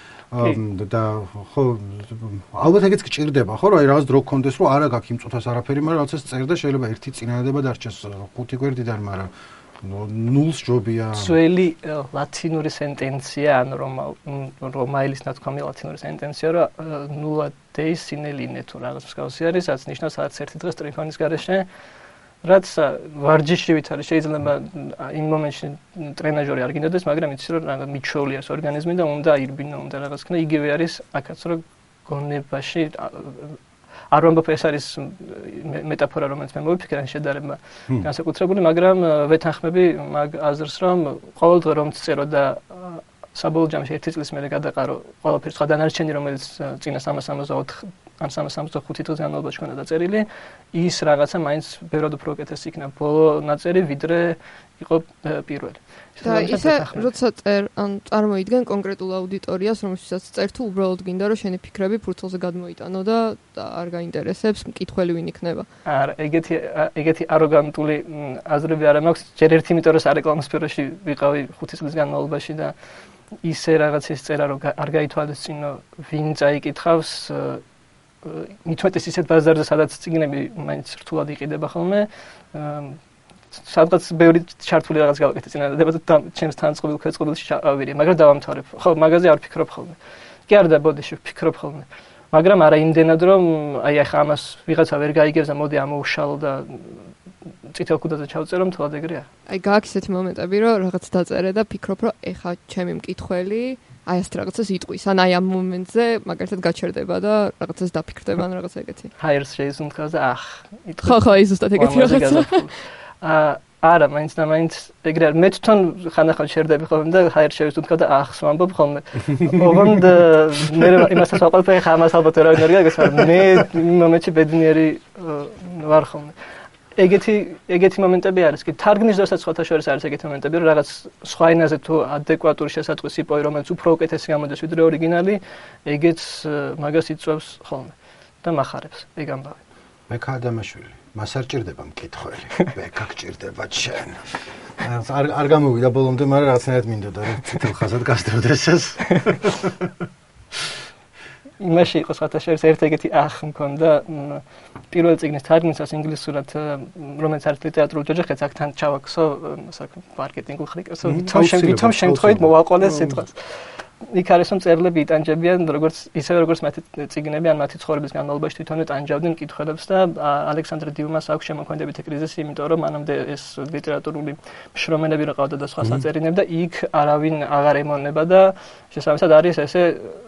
და ხო, ალბათ ეგეც გჭირდება, ხო, რა რაღაც დრო გქონდეს, რომ არა გაქვს იმ წუთას არაფერი, მაგრამ რაღაცას წერ და შეიძლება ერთი წინადადება დარჩეს ხუთი გვერდიდან, მაგრამ ნულს ჯობია. ძველი ლათინური სენტენცია, ან რომაილის ნათქვამი ლათინური სენტენცია, რომ ნულა დეი სინე ლიне თუ რაღაც მსგავსი არის, რაც ნიშნავს სადაც ერთი დღე სტრიფონის გარეშე, რაც ვარჯიშივით არის, შეიძლება იმ მომენტში ტრენაჟორი არ გინდოდეს, მაგრამ იცი რომ მიჩვეული არის ორგანიზმი და უნდა აირბინო, უნდა რაღაც ქნა, იგივე არის აქაც რომ გონებაში არ ვამბობ ეს არის მეტაფორა, რომელიც მე მოვიფიქრე შედარება განსაკუთრებული, მაგრამ ვეთანხმები მაგ აზრს, რომ ყოველ დღე რომ წერო და საბოლოო ჯამში ერთი წლის მერე გადაყარო ყველაფერი სხვა დანარჩენი, რომელიც წინა სამას სამოცდაოთხ ან სამას სამოცდახუთი დღის განმავლობაში ქონდა დაწერილი, ის რაღაცა მაინც ბევრად უფრო უკეთესი იქნა ბოლო ნაწერი, ვიდრე იყო პირველი. და ისე როცა წერ, ან წარმოიდგენ კონკრეტულ აუდიტორიას, რომელსაც წერ თუ უბრალოდ გინდა რომ შენი ფიქრები ფურცელზე გადმოიტანო და არ გაინტერესებს მკითხველი ვინ იქნება. არა, ეგეთი ეგეთი აროგანტული აზრები არ მაქვს, ჯერ ერთი იმიტომ რომ სარეკლამო სფეროში ვიყავი ხუთი წლის განმავლობაში და ისე რაღაცის წერა რომ არ გაითვალისწინო ვინ წაიკითხავს, მithumetes ისეთ ბაზარზე სადაც წიგნები მაინც რთულად იყიდება ხოლმე, სადღაც ბევრი ჩართული რაღაც გავაკეთე წინადადება და ჩემს თანწყობილ ქვეწყობილში ჩავირე, მაგრამ დავამთავრებ. ხო, მაგაზე არ ვფიქრობ ხოლმე. კი არა და ბოდიში ვფიქრობ ხოლმე. მაგრამ არა იმდენად რომ აი ახლა ამას ვიღაცა ვერ გაიგებს და მოდი ამოუშალო და წითელ ქუდაზე ჩავწერო, მთლად ეგრეა. აი გაქვს ესეთი მომენტები რომ რაღაც დაწერე და ფიქრობ რომ ეხა ჩემი მკითხველი აი ასეთ რაღაცას იტყვის, ან აი ამ მომენტზე მაგალითად გაჩერდება და რაღაცას დაფიქრდება ან რაღაცა ეგეთი. ჰაერს შეიზუნთქავს და ახ, იტყვი. ხო, ხო, ის ზუსტად ეგეთი რაღაცა. აა არა, მაინც და მაინც ეგრე არ. მე თვითონ ხანდახან შერდები ხოლმე და ჰაერს შევიზუნთქავ და ახს ვამბობ ხოლმე. ოღონდ მე იმასაც ვაყოლებ, ხა ამას ალბათ რა ვინარ გაგეს, მაგრამ მე იმ მომენტში ბედნიერი ვარ ხოლმე. ეგეთი ეგეთი მომენტები არის კი თარგმნის დროსაც სხვათა შორის არის ეგეთი მომენტები რომ რაღაც სხვა ენაზე თუ ადეკვატური შესატყვისი პოე რომელიც უფრო უკეთესი გამოდის ვიდრე ორიგინალი ეგეც მაგას იწვევს ხოლმე და מחარებს ეგ ამბავი. ბექა ადამიანშვილი მას არ ჭირდება მკითხველი, ბექა გჭირდება ჩვენ. არ არ გამოვიდა ბოლომდე, მაგრამ რაღაცნაირად მინდოდა რომ თითო ხაზად გასდროდეს ეს. იმაში იყო სხვათა შორის ერთ ეგეთი ახ მქონდა პირველ წიგნის თარგმნისას ინგლისურად, რომელიც არის ლიტერატურული ჯოჯოხეთს, აქთან ჩავაქსო საქმე მარკეტინგულ ხრიკებს, ვითომ შემთხვევით მოვაყოლეს სიტყვას. იქ არის რომ წერლები იტანჯებიან, როგორც ისევე როგორც მათი წიგნები ან მათი ცხოვრების განმავლობაში თვითონვე ტანჯავდნენ მკითხველებს და ალექსანდრე დიუმას აქვს შემოქმედებითი კრიზისი, იმიტომ რომ მანამდე ეს ლიტერატურული მშრომელები რა ყავდა და სხვა საწერინები და იქ არავინ აღარ ემონება და შესაბამისად არის ესე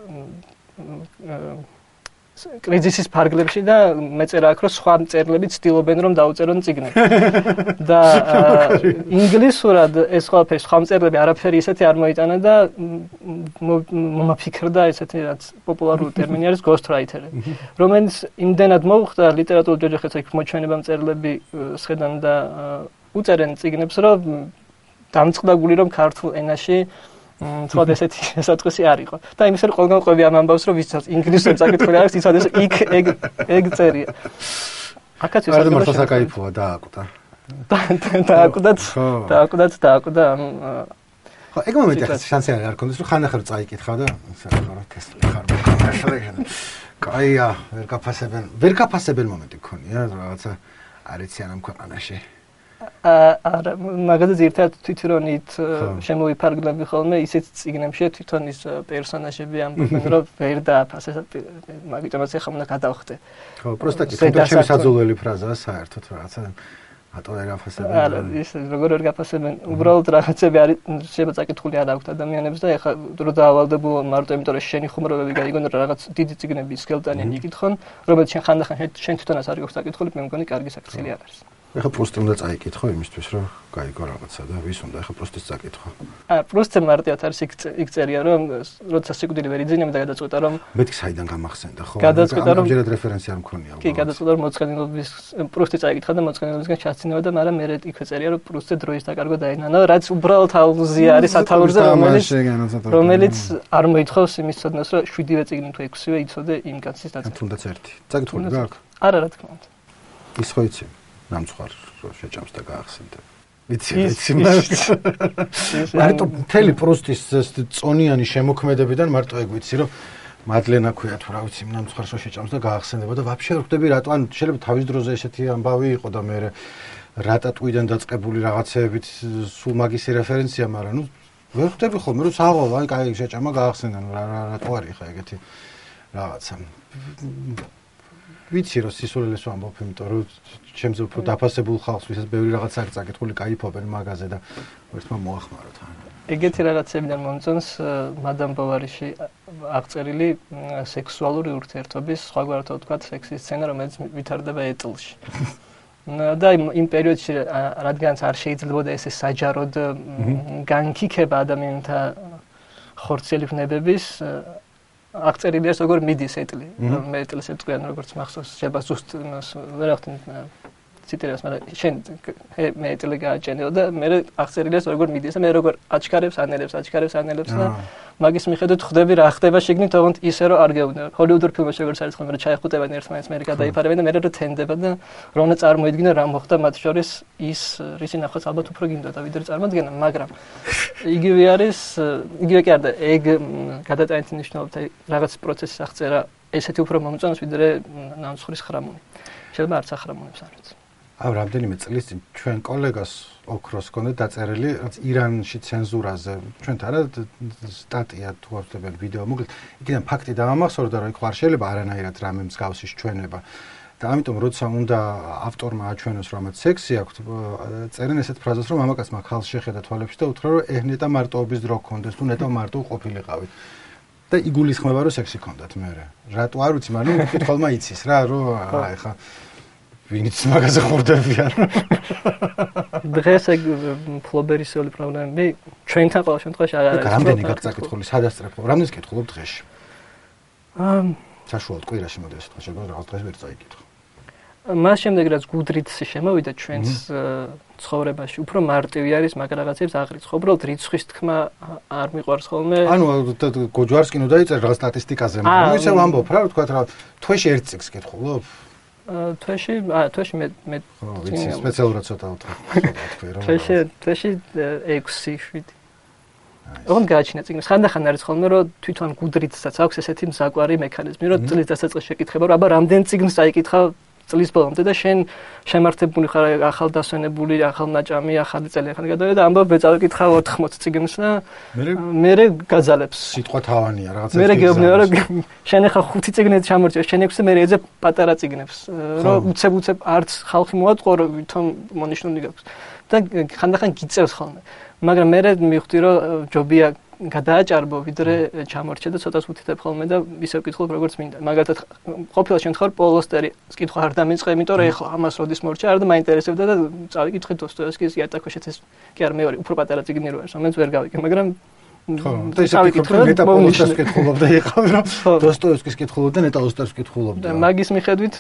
კრიზისის ფარგლებში და მეწერა აქ რომ სხვა მწერლები ცდილობენ რომ დაუწერონ წიგნები. და ინგლისურად ეს ყველაფერი სხვა მწერლები არაფერი ისეთი არ მოიტანა და მომაფიქრდა ესეთი რაც პოპულარული ტერმინი არის ghost writer-ი. რომელიც იმდენად მოუხდა ლიტერატურულ ჯოჯოხეთს იქ მოჩვენება მწერლები სხედან და უწერენ წიგნებს რომ დამწყდა გული რომ ქართულ ენაში თვად ესეთი შესაძლებელი არ იყო. და იმის რომ ყველგან ყვები ამ ამბავს რომ ვისაც ინგლისურად საკითხული არის, იცოდეს იქ ეგ ეგ წერია. აქაც ის არა მართლა საკაიფოა დააკვდა. დააკვდათ, დააკვდათ, დააკვდა ამ ხო, ეგ მომენტი ახლა შანსი არ ქონდეს, რომ ხანახარ წაიკითხა და საერთოდ ტესტი ხარ მოკავშირე. კაია, ვერ გაფასებენ, ვერ გაფასებენ მომენტი გქონია, რაღაცა არ იციან ამ ქვეყანაში. არა, მაგაზე ერთად თვითონით შემოვიფარგლები ხოლმე ისეთ წიგნებში თვითონ ის პერსონაჟები ამბობენ, რომ ვერ დააფასეს, მაგიტომაც ახლა უნდა გადავხდე. ხო, პროსტა კი თუნდაც ჩემი საძულველი ფრაზაა საერთოდ რაღაცა ატო ვერ გაფასებენ. არა, ის როგორ ვერ გაფასებენ, უბრალოდ რაღაცები არის შეიძლება წაკითხული არ აქვთ ადამიანებს და ახლა რო დაავალდებულო მარტო იმიტომ რომ შენი ხუმრობები გაიგონ რომ რაღაც დიდი წიგნები სკელტანიანი იკითხონ, რომელიც შენ ხანდახან შენ თვითონაც არ გიყავს წაკითხული, მე მგონი კარგი საქციელი არ არის. ეხლა პრუსტი უნდა წაიკითხო იმისთვის რომ გაიგო რაღაცა და ვის უნდა ეხლა პრუსტის წაკითხო. აა პრუსტზე მარტივად არის იქ წერია რომ როცა სიკვდილი ვერ იძინებდა და გადაწყვიტა რომ მეთქი საიდან გამახსენდა ხო? გადაწყვიტა რომ ამჯერად რეფერენსი არ მქონია. კი, გადაწყვიტა რომ მოწყენილობის პრუსტი წაიკითხა და მოწყენილობისგან ჩასცინებდა, მაგრამ მე იქვე წერია რომ პრუსტზე დროის დაკარგვა დაინანა, რაც უბრალოდ ალუზია არის სათაურზე, რომელიც რომელიც არ მოითხოვს იმის ცოდნას რომ შვიდივე წიგნი თუ ექვსივე იცოდე იმ კაცის დაწერა. თუნდაც ერთი. წაკითხული გაქვს? არა, რა თქმა უნდა. ის ხო იცი? ნამცხვარ შეჭამს და გაახსენდა. ვიცი, ვიცი, მარტო მთელი პრუსტის წონიანი შემოქმედებიდან მარტო ეგ ვიცი, რომ მადლენა ქვია თუ რა ვიცი, ნამცხვარ შეჭამს და გაახსენდება და ვაფშე არ ხვდები რატო, ან შეიძლება თავის დროზე ესეთი ამბავი იყო და მე რატატუიდან დაწყებული რაღაცეებით სულ მაგისი რეფერენცია, მაგრამ ნუ ვერ ხვდები ხოლმე რომ საღოლ, აი კაი შეჭამა გაახსენდა, ნუ რატო არის ხა ეგეთი რაღაცა. ვიცი რომ სისულელეს ვამბობ, იმიტომ რომ ჩემზე უფრო დაფასებულ ხალხს ვისაც ბევრი რაღაც არ წაკითხული кайფობენ მაგაზე და ერთმა მოახმაროთ. ეგეთი რაღაცებიდან მომწონს მადამ ბოვარიში აღწერილი სექსუალური ურთიერთობის, სხვაგვარად ვთქვათ, სექსის სცენა, რომელიც ვითარდება ეტლში. და იმ პერიოდში რადგანაც არ შეიძლებოდა ესე საჯაროდ განკიქება ადამიანთა ხორციელიფნებების აღწერილი არის როგორ მიდის ეტლი. მე ეტლს ეტყვიან როგორც მახსოვს, შეიძლება ზუსტ ვერ ახდენ ციტირებას, მაგრამ შენ მე ეტლი გააჩენიო და მე აღწერილი არის როგორ მიდის და მე როგორ აჩქარებს, ანელებს, აჩქარებს, ანელებს და მაგის მიხედვით ხვდები რა ხდება შიგნით, თუმცა ისე რომ არ გეუბნება. ჰოლივუდურ ფილმებში როგორც არის ხოლმე, რომ ჩაეხუტებიან ერთმანეთს, მე გადაიფარებენ და მე რომ თენდება და რომ უნდა წარმოიდგინო რა მოხდა მათ შორის ის რისი ნახვაც ალბათ უფრო გინდოდა ვიდრე წარმოდგენა, მაგრამ იგივე არის, იგივე კი არ და ეგ გადატანით ნიშნავთ რაღაც პროცესის აღწერა ესეთი უფრო მომწონს ვიდრე ნამცხვრის ხრამუნი. შეიძლება არც ახრამუნებს არ ვიცი. აუ რამდენიმე წლის წინ ჩვენ კოლეგას ოქროს ჰქონდა დაწერილი რაც ირანში ცენზურაზე ჩვენთან არა სტატია თუ ავსებენ ვიდეო მოკლედ იქიდან ფაქტი დაამახსოვრდა რომ იქ არ შეიძლება არანაირად რამე მსგავსი ჩვენება და ამიტომ როცა უნდა ავტორმა აჩვენოს რომ მათ სექსი აქვს წერენ ესეთ ფრაზას რომ მამაკაცმა ხალხს შეხედა თვალებში და უთხრა რომ ეგ ნეტა მარტოობის დრო გქონდეს თუ ნეტა მარტო ყოფილიყავით და იგულისხმება რომ სექსი გქონდათ მე რატო არ ვიცი მაგრამ კითხულმა იცის რა რომ აი ხა ვინც მაგაზე ხურდებიან. დღეს ეგ ფლობერისეული პრობლემები ჩვენთან ყოველ შემთხვევაში არ არის. რამდენი გაგწაკითხული, სადასწრებ, რამდენს კითხულობ დღეში? აა, საშუალოდ კვირაში მოდი ეს დღე შეგვიძლია რაღაც დღეს ვერ წაიკითხო. მას შემდეგ რაც გუდრიცი შემოვიდა ჩვენს ცხოვრებაში, უფრო მარტივი არის მაგ რაღაცებს აღრიცხო. უბრალოდ რიცხვის თქმა არ მიყვარს ხოლმე. ანუ გოჯვარს კი ნუ დაიწერე რაღაც სტატისტიკაზე, მაგრამ ისე ვამბობ რა, ვთქვათ რა, თვეში ერთ წიგნს კითხულობ? თვეში, აა, თვეში მე მე ვიცი, სპეციალურად ცოტა ვთქვი რა. თვეში, თვეში ექვსი შვიდი. ოღონდ გააჩინა წიგნს. ხანდახან არის ხოლმე რომ თვითონ გუდრიცსაც აქვს ესეთი მზაკვარი მექანიზმი, რომ წლის დასაწყისში შეკითხება, რომ აბა რამდენ წიგნს წაიკითხავ წლის ბოლომდე და შენ შემართებული ხარ ახალდასვენებული, ახალნაჭამი, ახალი წელი ახალი გადავიდა და ამბობ მე წავიკითხავ ოთხმოცი წიგნს და მე გაძალებს. სიტყვა თავანია რაღაცა. მე გეუბნება რომ შენ ახლა ხუთი წიგნით ჩამორჩა, შენ ექვსი მე ეძებ პატარა წიგნებს, რომ უცებ უცებ არც ხალხი მოაწყო რომ ვითომ მონიშნული გაქვს. და ხანდახან გიწევს ხოლმე. მაგრამ მე მივხვდი რომ ჯობია გადააჭარბო ვიდრე ჩამორჩა და ცოტას უთითებ ხოლმე და ისე ვკითხულობ როგორც მინდა. მაგალითად ყოფილა შემთხვევაში პოლოსტერი კითხვა არ დამიწყე, იმიტომ რომ ეხლა ამას როდის მორჩა არ და მაინტერესებდა და წავიკითხე დოსტოევსკის იატაკოშეც კი არ მეორე უფრო პატარა წიგნი რო არის, რომელიც ვერ გავიგე, მაგრამ ხო, და ისე ვკითხე ნეტა პოლოსტერს კითხულობდა ეხლა რომ დოსტოევსკის კითხულობდა ნეტა ოსტერს კითხულობდა. და მაგის მიხედვით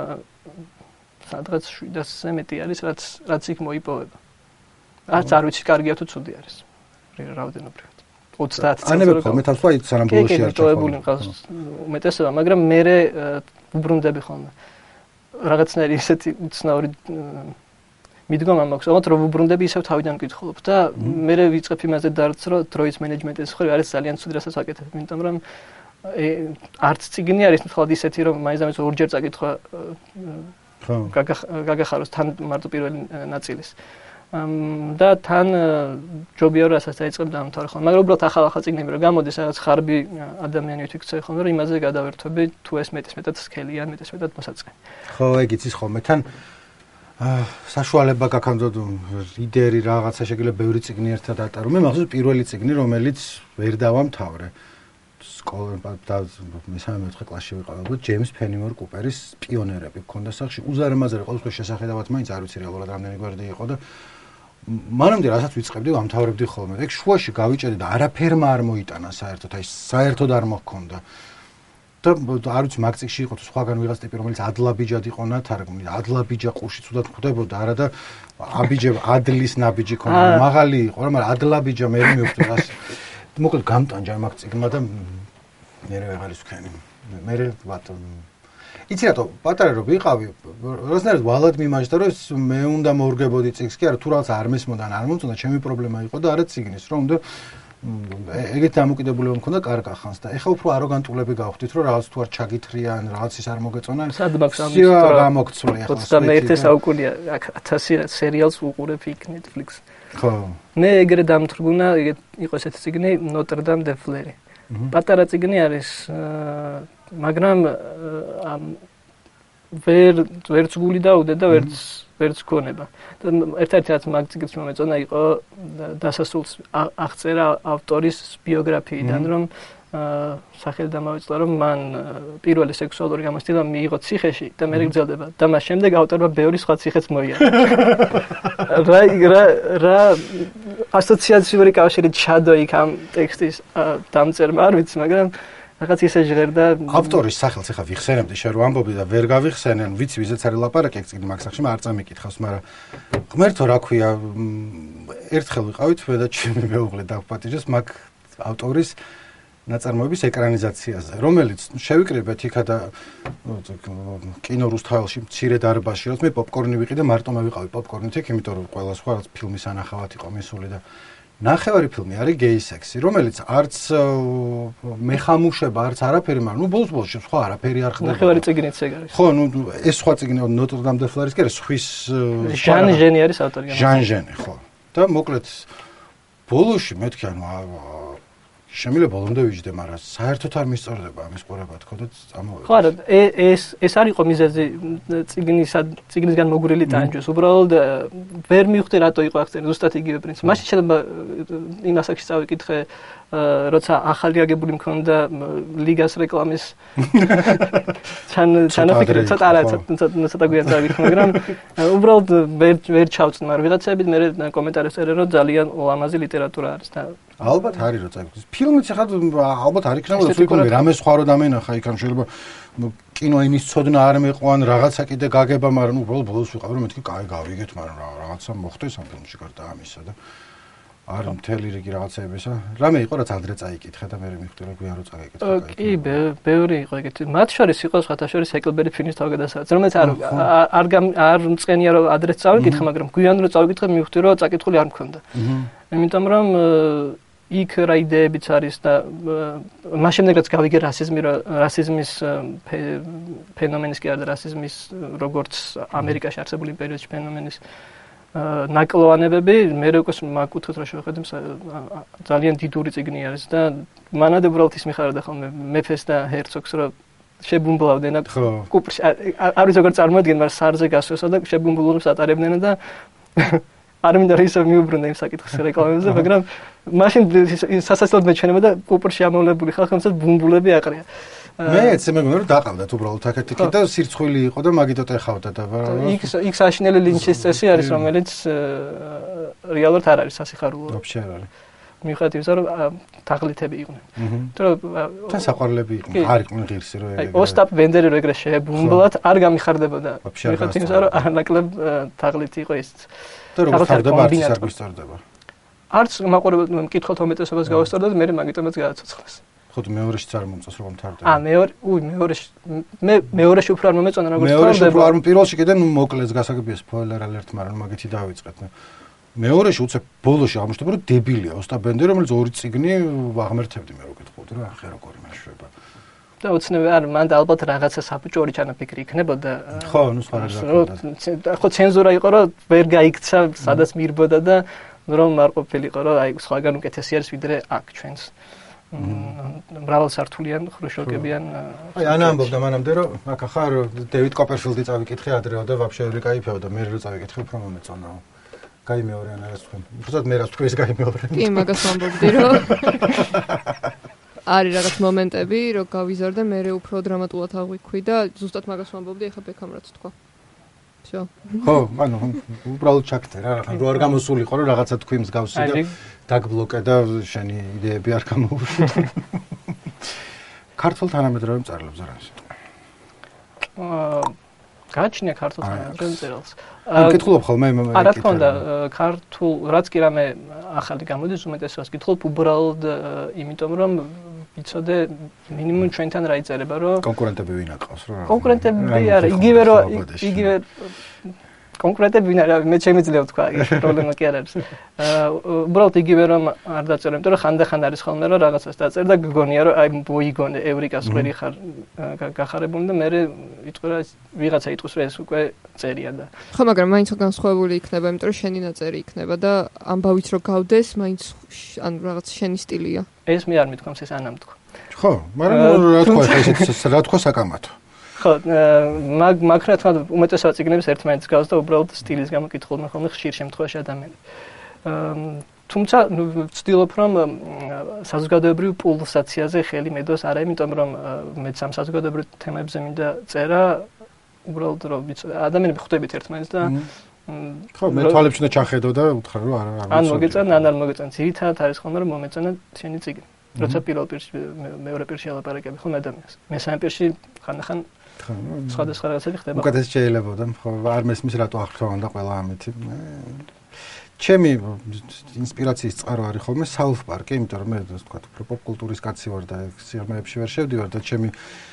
სადღაც შვიდასზე მეტი არის რაც რაც იქ მოიპოვება. არც არ ვიცი კარგია თუ ცუდი არის. რაოდენობრივად. ოცდაათი წელს ანებებ ხოლმე თავს აი სანამ ბოლოში არ ჩახოვებული მყავს უმეტესობა, მაგრამ მე უბრუნდები ხოლმე. რაღაცნაირი ისეთი უცნაური მიდგომა მაქვს, ალბათ რომ ვუბრუნდები ისევ თავიდან მკითხულობ და მე ვიწყებ იმაზე დარწ, რომ დროის მენეჯმენტის ხრი არის ძალიან ცუდი, რასაც ვაკეთებ, იმიტომ რომ არც ციგნი არის მხოლოდ ისეთი, რომ მაინც ორჯერ წაკითხვა გაგახაროს თან მარტო პირველი ნაწილის. და თან ჯობია რომ რასაც დაიწყებ დაამთავრე ხოლმე, მაგრამ უბრალოდ ახალ-ახალ ციგნები რომ გამოდის, რაღაც ხარბი ადამიანი ვთქვი ხოლმე, რომ იმაზე გადავერთვები თუ ეს მეტის მეტად სქელი ან მეტის მეტად მოსაწყენი. ხო, ეგ იცის ხოლმე თან საშუალება გაქამდოდ ლიდერი რაღაცა შეიძლება ბევრი ციგნი ერთად ატარო. მე მახსოვს პირველი ციგნი, რომელიც ვერ დავამთავრე. სკოლა და მესამე მეოთხე კლასში ვიყავ, ჯეიმს ფენიმორ კუპერის პიონერები გქონდა სახში. უზარმაზარი ყოველთვის შესახედავად მაინც არ ვიცი რეალურად რამდენი გვერდი იყო და მანამდე რასაც ვიწყებდი, ვამთავრებდი ხოლმე. ეგ შუაში გავიჭედი და არაფერმა არ მოიტანა საერთოდ, აი საერთოდ არ მოხონდა. და არ ვიცი მაგ წიგში იყო თუ სხვაგან ვიღაც ტიპი რომელიც ადლაბიჯად იყო ნათარგმნი, ადლაბიჯა ყურში ცუდად ხვდებოდა, არა და აბიჯე ადლის ნაბიჯი ქონდა, მაღალი იყო რა, მაგრამ ადლაბიჯა მე მივხვდი რას. მოკლედ გამტანჯა მაგ წიგნმა და მე ვეღარის ვქენი. მე ვატო იცი რატო პატარა რო ვიყავი, რასნაირად ვალად მიმაჯდა რომ მე უნდა მორგებოდი წიგს კი არა თუ რაღაც არ მესმოდა ან არ მომწონდა, ჩემი პრობლემა იყო და არა წიგნის, რომ უნდა ეგეთ დამოკიდებულება მქონდა კარგ ახანს და ეხლა უფრო აროგანტულები გავხდით რომ რაღაც თუ არ ჩაგითხრია ან რაღაცის არ მოგეწონა. სად მაქვს ამის რა გამოგცვლი ახლა ოცდამეერთე საუკუნეა ათასი სერიალს უყურებ იქ Netflix. ხო. მე ეგრე დამთრგუნა, იყო ესეთი წიგნი Notre Dame de Fleury. პატარა წიგნი არის, მაგრამ ვერ ვერც გული დაუდე და ვერც ვერც ქონება. და ერთ-ერთი რაც მაგ წიგნს მომეწონა იყო დასასრულს აღწერა ავტორის ბიოგრაფიიდან, რომ სახელი დამავიწყდა, რომ მან პირველი სექსუალური გამოცდილება მიიღო ციხეში და მე გრძელდება და მას შემდეგ ავტორმა ბევრი სხვა ციხეც მოიარა. რა რა რა ასოციაციური კავშირი ჩადო იქ ამ ტექსტის დამწერმა, არ ვიცი, მაგრამ რაღაც ისე ჟღერდა. ავტორის სახელს ახლა ვიხსენებდი, შენ რო ამბობდი და ვერ გავიხსენე, ვიცი ვიზეც არის ლაპარაკი ეგ წიგნი მაგ სახში, არ წამიკითხავს, მაგრამ ღმერთო რა ქვია, ერთხელ ვიყავით მე და ჩემი მეუღლე დავპატიჟეს მაგ ავტორის ნაწარმოების ეკრანიზაციაზე, რომელიც შევიკრიბეთ იქა და კინო რუსთაველში მცირე დარბაზში, რომ მე პოპკორნი ვიყიდე, მარტო მე ვიყავი პოპკორნით იქ, იმიტომ რომ ყველა სხვა რაც ფილმის ანახავად იყო მისული და ნახევარი ფილმი არის გეი სექსი, რომელიც არც მეხამუშება, არც არაფერი, მაგრამ ნუ ბოლოს-ბოლოს სხვა არაფერი არ ხდება. ნახევარი წიგნიც ეგ არის. ხო, ნუ ეს სხვა წიგნი Notre Dame de Fleury-ის კი არა, სხვის ჟან ჟენი არის ავტორი. ჟან ჟენი, ხო. და მოკლედ ბოლოში მეთქი ანუ შემიძლია ბოლომდე ვიჯდე, მაგრამ საერთოდ არ მისწორდება ამის ყურება თქო და წამოვედი. ხო, არა, ეს ეს არ იყო მიზეზი წიგნისა წიგნისგან მოგვრილი ტანჯვის. უბრალოდ ვერ მივხვდი რატო იყო აქცენტი, ზუსტად იგივე პრინციპი. მაშინ შეიძლება იმ ასაკში წავიკითხე, როცა ახალი აგებული მქონდა ლიგას რეკლამის ჩან ჩანაფიქრი ცოტა არა ცოტა გვიან წავიკითხე, მაგრამ უბრალოდ ვერ ვერ ჩავწნ, მაგრამ ვიღაცები მე კომენტარებს წერენ, რომ ძალიან ლამაზი ლიტერატურა არის და ალბათ არის რო წავიქცეს. ფილმიც ახლა ალბათ არ იქნება ფილმი, რამე სხვა რო დამენახა იქ, ან შეიძლება კინო იმის ცოდნა არ მეყვან, რაღაცა კიდე გაგება, მაგრამ უბრალოდ ბოლოს ვიყავ რომ მეთქი, კაი გავიგეთ, მაგრამ რაღაცა მოხდეს ამ ფილმში გარდა ამისა და არ მთელი რიგი რაღაცებისა. რამე იყო რაც ადრე წაიკითხე და მე მივხვდი რომ გვიან რო წაიკითხე. კი, ბევრი იყო ეგეთი. მათ შორის იყო სხვათა შორის ეკლბერი ფილმის თავგადასავალი, რომელიც არ არ არ მწყენია რომ ადრე წავიკითხე, მაგრამ გვიან რო წავიკითხე მივხვდი რომ წაკითხული არ მქონდა. იმიტომ რომ იქ რა იდეებიც არის და მას შემდეგ რაც გავიგე რასიზმი რასიზმის ფენომენის კი არა რასიზმის როგორც ამერიკაში არსებული იმ პერიოდში ფენომენის ნაკლოვანებები მე როგორ მაგ კუთხით რა შევხედე ძალიან დიდური წიგნი არის და მანამდე უბრალოდ ის მიხარდა ხოლმე მეფეს და ჰერცოგს რომ შებუმბლავდნენ და კუპრში არ ვიცი როგორ წარმოადგენ მაგრამ სარზე გასვესო და შებუმბლურებს ატარებდნენ და არ მინდა ისე მიუბრუნდა იმ საკითხის რეკლამებზე, მაგრამ მაშინ სასაცილოდ მეჩვენება და კუპრში ამოვლებული ხალხი ამასაც ბუმბულები აყრია. მე ეცე მეგონა რომ დაყავდათ უბრალოდ აქეთ-იქ და სირცხვილი იყო და მაგითოთ ეხავდა და იქ იქ საშინელი ლინჩის წესი არის, რომელიც რეალურად არ არის სასიხარულო. ვაფშე არ არის. მიუხედავად იმისა, რომ თაღლითები იყვნენ. თან საყვარლები იყვნენ, არ იყვნენ ღირსი რო ეგრე. ოსტაპ ვენდერი რო ეგრე შეებუმბლად არ გამიხარდებოდა. მიუხედავად იმისა, რომ არანაკლებ თაღლითი იყო ის. და როგორ ხარდება არც არ გვისწორდება. არც მაყურებელმა მკითხველთა უმეტესობას გავასწორდა და მე მაგიტომაც გააცოცხლეს. ხო თუ მეორეშიც არ მომწონს რომ მთავრდება. აა მეორე, უი მეორეში მე მეორეში უფრო არ მომეწონა როგორც თავდება. მეორეში უფრო არ პირველში კიდე ნუ მოკლეს გასაგებია სპოილერ ალერტ, მაგრამ ნუ მაგითი დავიწყეთ. მეორეში უცებ ბოლოში აღმოჩნდება რომ დებილია ოსტატ ბენდერი, რომელიც ორი წიგნი აღმერთებდი მე რო გეტყობდი რა, ახლა როგორი მეშვება. და უცნები არ მანდ ალბათ რაღაცა საბჭოური ჩანაფიქრი იქნებოდა. ხო, ნუ სხვა რაღაცა. ხო ცენზურა იყო რომ ვერ გაიქცა, სადაც მირბოდა და რომ არ ყოფილიყო რომ აი სხვაგან უკეთესი არის ვიდრე აქ ჩვენს. მრავალსართულიან ხრუშოვკებიან. აი ანა ამბობდა მანამდე რომ აქ ახარ დევიდ კოპერფილდი წავიკითხე ადრეო და ვაფშე ერი кайფეო და მე რო წავიკითხე უფრო მომეწონაო. გაიმეორე ანა რას თქვენ. უბრალოდ მე რას თქვენ ის გაიმეორე. კი, მაგას ვამბობდი რომ არის რაღაც მომენტები, რომ გავიზარდე, მე უფრო დრამატულად აღვიქვი და ზუსტად მაგას ვამბობდი, ეხა ბექამ რაც თქვა. всё. ხო, ანუ უბრალოდ ჩაკეთე რა, რო არ გამოსულიყო რომ რაღაცა თქვი მსგავსი და დაგბლოკე და შენი იდეები არ გამოუშვი. ქართულ თანამედროვე მწერლებს რა ისე. აა გაჩნია ქართულ თანამედროვე მწერალს. მკითხულობ ხოლმე მე. არა თქმა უნდა, ქართულ რაც კი რამე ახალი გამოდის, უმეტესობას კითხულობ უბრალოდ იმიტომ რომ ვიცოდე მინიმუმ ჩვენთან რა იწერება რომ კონკურენტები ვინ აყავს რა. კონკურენტები არა, იგივე რომ იგივე კონკრეტები ვინ არა, მე შემიძლია ვთქვა, ეს პრობლემა კი არ არის. აა უბრალოდ იგივე რომ არ დაწერე, იმიტომ რომ ხანდახან არის ხოლმე რომ რაღაცას დაწერ და გგონია რომ აი მოიგონე ევრიკას ხვერი ხარ გახარებული და მე ვიტყვი რა ვიღაცა იტყვის რომ ეს უკვე წერია და ხო, მაგრამ მაინც განსხვავებული იქნება, იმიტომ რომ შენი ნაწერი იქნება და ამბავით რომ გავდეს, მაინც ან რაღაც შენი სტილია. ეს მე არ მithქვამს, ეს ანამ თქვა. ხო, მაგრამ რა თქვა ეს რა თქვა საკამათო. ხო, მაგ მაგრამ თქმა უნდა უმეტესად ციგნებს ერთმანეთს გავს და უბრალოდ სტილის გამო კითხულობენ ხოლმე ხშირ შემთხვევაში ადამიანები. თუმცა ვცდილობ რომ საზოგადოებრივ პულსაციაზე ხელი მედოს არა იმიტომ რომ მე სამ საზოგადოებრივ თემებზე მინდა წერა უბრალოდ რომ ადამიანები ხვდებით ერთმანეთს და ხო მე თვალებში და ჩახედო და უთხრა რომ არა არა ან მოგეწონა ან არ მოგეწონა ძირითადად არის ხოლმე რომ მომეწონა შენი ციგნი როცა პირველ პირში მეორე პირში ალაპარაკები ხოლმე ადამიანს მესამე პირში ხანდახან სხვადასხვა რაღაცები ხდება. უკეთეს შეიძლებოდა, ხო, არ მესმის რატო აღფრთოვანდა ყველა ამეთი. ჩემი ინსპირაციის წყარო არის ხოლმე South Park-ი, იმიტომ რომ მე ასე ვთქვათ, უფრო პოპ კულტურის კაცი ვარ და სიღრმეებში ვერ შევდივარ და ჩემი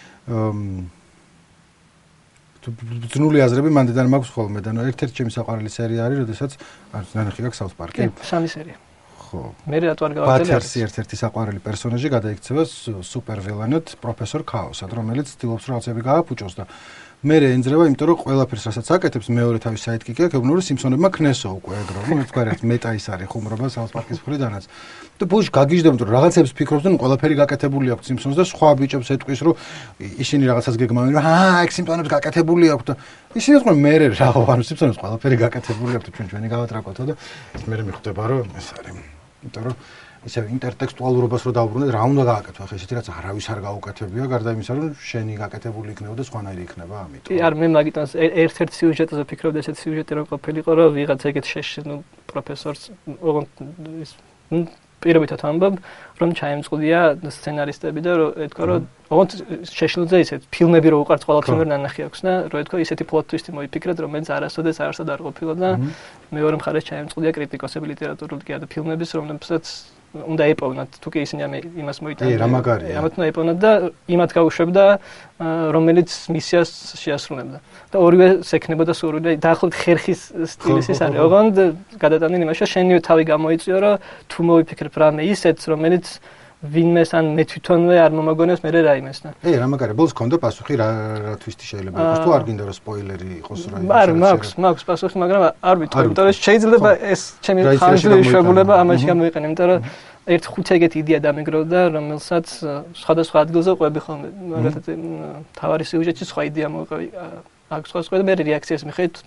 ძნული აზრები მანდიდან მაქვს ხოლმე და ერთ-ერთი ჩემი საყვარელი სერია არის, როდესაც არ ნახე გაქვს South Park-ი. სამი სერია. ხო. მე რატო არ გავაკეთე? ბათერსი ერთ-ერთი საყვარელი პერსონაჟი გადაიქცევა სუპერ ვილანად პროფესორ ქაოსად, რომელიც ცდილობს რაღაცები გააფუჭოს და მე ეძრება, იმიტომ რომ ყველაფერს რასაც აკეთებს, მეორე თავის საიდკიკი აქვს, ეგრე რომ სიმსონებმა ქნესო უკვე ეგრე, რომ თქვა რა მეტა ის არის ხუმრობა South Park-ის მხრიდანაც. და ბუში გაგიჟდება, რომ რაღაცებს ფიქრობს და ყველაფერი გაკეთებული აქვს სიმსონს და სხვა ბიჭებს ეთქვის, რომ ისინი რაღაცას გეგმავენ, რომ აა ეგ სიმსონებს გაკეთებული აქვს და ისინი თქო მე რა ვარ, სიმსონებს ყველაფერი გაკეთებული აქვს, ჩვენ ჩვენი გავატრაკოთო და მე მიხვდება, რომ ეს არის იმიტომ რომ ისე ინტერტექსტუალურობას რო დავუბრუნდეთ, რა უნდა გააკეთო? ახლა ესეთი რაც არავის არ გაუკეთებია, გარდა იმისა, რომ შენი გაკეთებული იქნება და სხვანაირი იქნება, ამიტომ. კი, არ მე მაგიტანს ერთ-ერთ სიუჟეტზე ვფიქრობდი, ესეთი სიუჟეტი რომ ყოფილიყო, რომ ვიღაცა ეგეთ შეშ, ნუ პროფესორს, ოღონდ ის ნუ პირობითად ამბობ, რომ ჩაემწყდია სცენარისტები და რომ ეთქვა, რომ ოღონდ შეშლოძე ისეთ ფილმები რო უყარს ყოველთვის ვერ ნანახი აქვს და რომ ეთქვა ისეთი პლოტ ტვისტი მოიფიქრეთ, რომელიც არასოდეს არასდროს არ ყოფილა და მეორე მხარეს ჩაემწყდია კრიტიკოსები ლიტერატურული კი და ფილმების, რომლებსაც უნდა ეპოვნათ, თუ კი ისინი იმას მოიტანდნენ. კი, რა მაგარია. ამათ უნდა ეპოვნათ და იმათ გაუშვებდა, რომელიც მისიას შეასრულებდა. და ორივე შექნებოდა სურვილი, დაახლოებით ხერხის სტილის ის არის. ოღონდ გადატანილი იმაში, შენივე თავი გამოიწვიო, რომ თუ მოვიფიქრებ რამე ისეთს, რომელიც ვინმეს ან მე თვითონვე არ მომაგონებს მე რა იმეს და. ე, რა მაგარია, ბოლოს ქონდა პასუხი რა რა თვისტი შეიძლება იყოს, თუ არ გინდა რომ სპოილერი იყოს რა იმის. არ მაქვს, მაქვს პასუხი, მაგრამ არ ვიტყვი, იმიტომ რომ შეიძლება ეს ჩემი ხანჯლი შეებულება ამაში გამოიყენე, იმიტომ რომ ერთ ხუთი ეგეთი იდეა დამეგროვდა, რომელსაც სხვადასხვა ადგილზე ყვები ხოლმე. მაგალითად, თავარი სიუჟეტში სხვა იდეა მოვიყევი, აქ სხვა სხვა და მე რეაქციას მიხედვით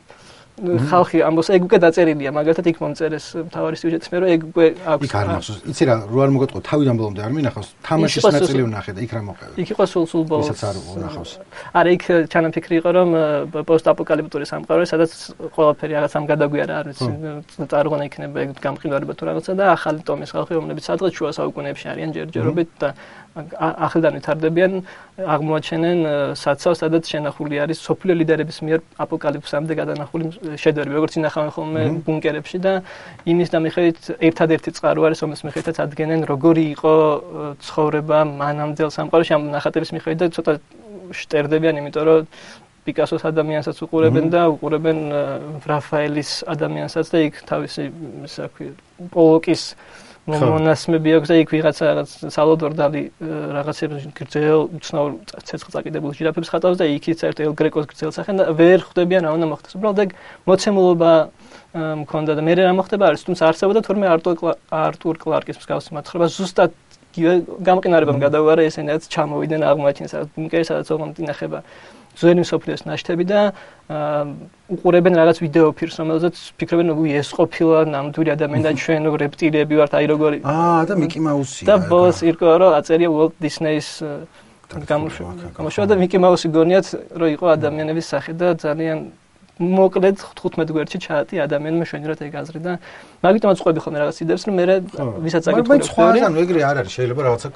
ხალხი ამბობს, ეგ უკვე დაწერილია, მაგალითად იქ მომწერეს თავარი სიუჟეტის მე რომ ეგ უკვე აქვს. იქ არ მახსოვს. იცი რა, რო არ მოგეტყო, თავიდან ბოლომდე არ მინახავს, თამაშის ნაწილი ვნახე და იქ რა მოყევი. იქ იყო სულ სულ ბოლოს. ისაც არ ვნახავს. არა, იქ ჩანაფიქრი იყო რომ პოსტაპოკალიფტური სამყარო, სადაც ყველაფერი რაღაც ამ გადაგვიარა, არ ვიცი, წარღვნა იქნება ეგ გამყინვარება თუ რაღაცა და ახალი ტომის ხალხი, რომლებიც სადღაც შუა საუკუნეებში არიან ჯერჯერობით და ახლიდან ვითარდებიან, აღმოაჩენენ საცავს, სადაც შენახული არის სოფლიო ლიდერების მიერ აპოკალიფსამდე გადანახული შედევრი, როგორც ინახავენ ხოლმე ბუნკერებში და იმის და მიხედვით ერთადერთი წყარო არის, რომელს მიხედვითაც ადგენენ როგორი იყო ცხოვრება მანამდელ სამყაროში ამ ნახატების მიხედვით და ცოტა შტერდებიან, იმიტომ რომ პიკასოს ადამიანსაც უყურებენ და უყურებენ რაფაელის ადამიანსაც და იქ თავისი ისე ვქვი პოლოკის მონასმები აქვს და იქ ვიღაცა რაღაც სალვადორ დალი რაღაცებს გრძელ უცნაურ ცეცხლწაკიდებულ ჟირაფებს ხატავს და იქით ერთ ელ გრეკოს გრძელ სახენ და ვერ ხვდებიან რა უნდა მოხდეს. უბრალოდ ეგ მოცემულობა მქონდა და მე რა მოხდება არის, თუმცა არსებობდა თორმე არტურ კლარკის მსგავსი მოთხრობა ზუსტად გამყინარებამ გადავარე ესენაც ჩამოვიდნენ აღმოაჩინეს რაღაც ბუნკერი, სადაც ოღონდ ინახება ძველი მსოფლიოს ნაშთები და უყურებენ რაღაც ვიდეო ფილმს, რომელზეც ფიქრობენ, უი ეს ყოფილა ნამდვილი ადამიანი და ჩვენ რეპტილიები ვართ, აი როგორი. აა და მიკი მაუსია. და ბოლოს ირკვევა, რომ აწერია Walt Disney-ის გამოშვება და მიკი მაუსი გონიათ, რომ იყო ადამიანების სახე და ძალიან მოკლედ თხუთმეტ გვერდში ჩაატი ადამიანმა შვენივრად ეგ აზრი და მაგიტომაც ყვები ხოლმე რაღაც იდეებს, რომ მე ვისაც აკითხულობ. მაგრამ სხვა ანუ ეგრე არ არის, შეიძლება რაღაცა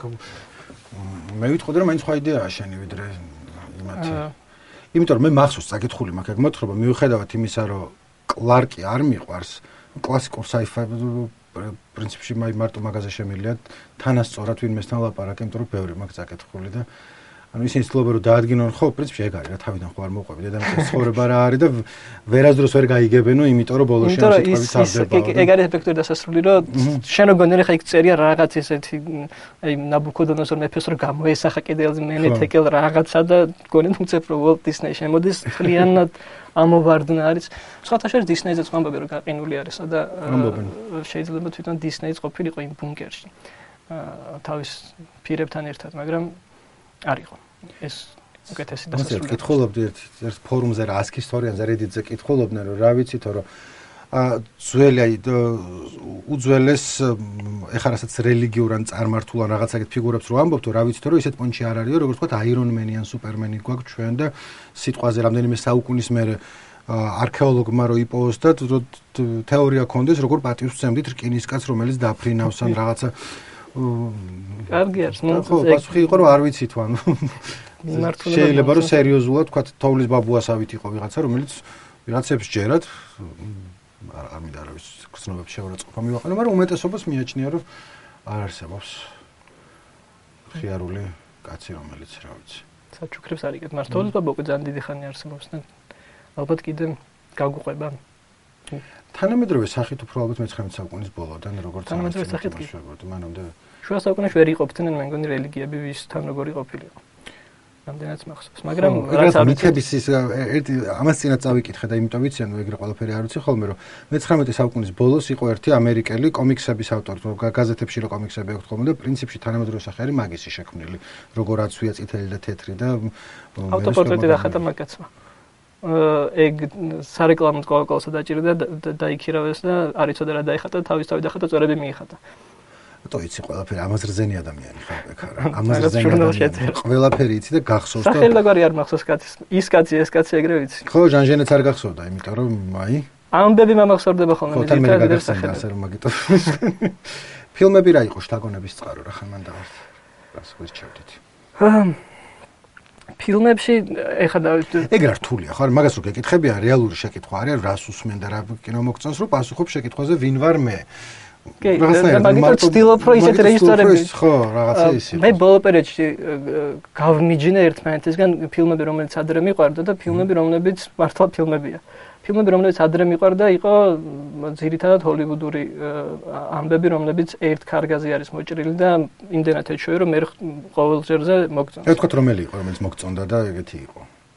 მე ვიტყოდი, რომ მაინც სხვა იდეაა შენი ვიდრე იმათი. იმიტომ რომ მე მახსოვს საკითხული მაქვს, ეგ მოთხრობა მიუხედავად იმისა, რომ კლარკი არ მიყვარს, კლასიკურ sci-fi პრინციპში მარტო მაგაზე შემილია, თანასწორად ვინმესთან ლაპარაკი, იმიტომ რომ ბევრი მაქვს საკითხული და ანუ ისინი ცდილობენ რომ დაადგინონ, ხო, პრინციპში ეგ არის რა, თავიდან ხო არ მოყვები დედამიწის ცხოვრება რა არის და ვერასდროს ვერ გაიგებენო, იმიტომ რომ ბოლოს შენ სიტყვები თავდება. ეგ არის ეფექტური დასასრული, რომ შენ რო გონიერი ხა იქ წერია რაღაც ესეთი აი ნაბუქოდონოსორ მეფეს რო გამოესახა კიდე მენეთეკელ რაღაცა და გონენ უცებ რომ Walt Disney შემოდის ხლიანად ამოვარდნა არის. სხვათა შორის Disney-ზეც ამბობენ რომ გაყინული არის და შეიძლება თვითონ Disney-იც ყოფილიყო იმ ბუნკერში. თავის პირებთან ერთად, მაგრამ არ იყო. ეს უკეთესი დასასრულია. მე კითხულობდი ერთ ერთ ფორუმზე რა ასკ ისტორიაზე Reddit-ზე კითხულობდნენ რომ რა ვიცი თო რომ ძველი აი უძველეს ეხლა რასაც რელიგიურ ან წარმართულ ან რაღაცაკეთ ფიგურებს რო ამბობთ რა ვიცი თო რომ ისეთ პონჩი არ არისო როგორც თქვა Iron Man-ი ან Superman-ი გვაქვს ჩვენ და სიტყვაზე რამდენიმე საუკუნის მერე არქეოლოგმა რო იპოვოს და თეორია ქონდეს როგორ პატივს ვცემდით რკინისკაცს რომელიც დაფრინავს ან რაღაცა კარგი არის, ნუ ხო, პასუხი იყო რომ არ ვიცი თუ ანუ შეიძლება რომ სერიოზულად თქვა თოვლის ბაბუასავით იყო ვიღაცა რომელიც ვიღაცებს ჯერათ არ არ მინდა რა ვიცი გრძნობებს შეურაცხყოფა მივაყენო, მაგრამ უმეტესობას მიაჩნია რომ არ არსებობს ხიარული კაცი რომელიც რა ვიცი საჩუქრებს არ იკეთებს, მაგრამ თოვლის ბაბა უკვე ძალიან დიდი ხანი არსებობს და ალბათ კიდე გაგუყვება თანამედროვე სახით უფრო ალბათ მეცხრამეტე საუკუნის ბოლოდან როგორც თანამედროვე სახით კი მანამდე შუა საუკუნეში ვერ იყოფდნენ მე მგონი რელიგიები ვისთან როგორი ყოფილიყო. რამდენიც მახსოვს, მაგრამ რაც არ მითების ის ერთი ამას წინათ წავიკითხე და იმიტომ ვიცი ანუ ეგრე ყველაფერი არ ვიცი ხოლმე რომ მეცხრამეტე საუკუნის ბოლოს იყო ერთი ამერიკელი კომიქსების ავტორი, გაზეთებში რო კომიქსები აქვს ხოლმე და პრინციპში თანამედროვე სახე არის მაგისი შექმნილი, როგორ აცვია წითელი და თეთრი და ავტოპორტრეტი დახატა მაგაცმა. ეგ სარეკლამო კოლა-კოლასა დაჭირდა და დაიქირავეს და არ იცოდა რა დაიხატა, თავისთავად დახატა, წორები მიიხატა. то იცი ყველაფერი ამას რძენი ადამიანი ხარ ეგ არა ამას რძენი ადამიანი ყველაფერი იცი და გახსოვს და სახელი როგორი არ მახსოვს კაცის ის კაცი ეს კაცი ეგრე ვიცი ხო ჟანჟენეც არ გახსოვდა იმიტომ რომ აი ამბები მომახსოვდება ხოლმე მე თვითონ გახსოვდა ასე რომ მაგიტო ფილმები რა იყო შთაგონების წყარო რა ხან მან დავართ რას ვიჩევდით ფილმებში ეხლა ეგ რა რთულია ხო მაგას რო გეკითხებიან რეალური შეკითხვა არის რას უსმენ და რა კინო მოგწონს რომ პასუხობ შეკითხვაზე ვინ ვარ მე კი, მაგიტო ცდილობ რომ ისეთ რეჟისორები ხო, რაღაცა ის იყო. მე ბოლო პერიოდში გავმიჯინე ერთმანეთისგან ფილმები, რომელიც ადრე მიყვარდა და ფილმები, რომლებიც მართლა ფილმებია. ფილმები, რომლებიც ადრე მიყვარდა, იყო ძირითადად ჰოლივუდური ამბები, რომლებიც ერთ კარგაზე არის მოჭრილი და იმდენად ეჩვევა, რომ მე ყოველ ჯერზე მოგწონს. ეს თქვა რომელი იყო, რომელიც მოგწონდა და ეგეთი იყო.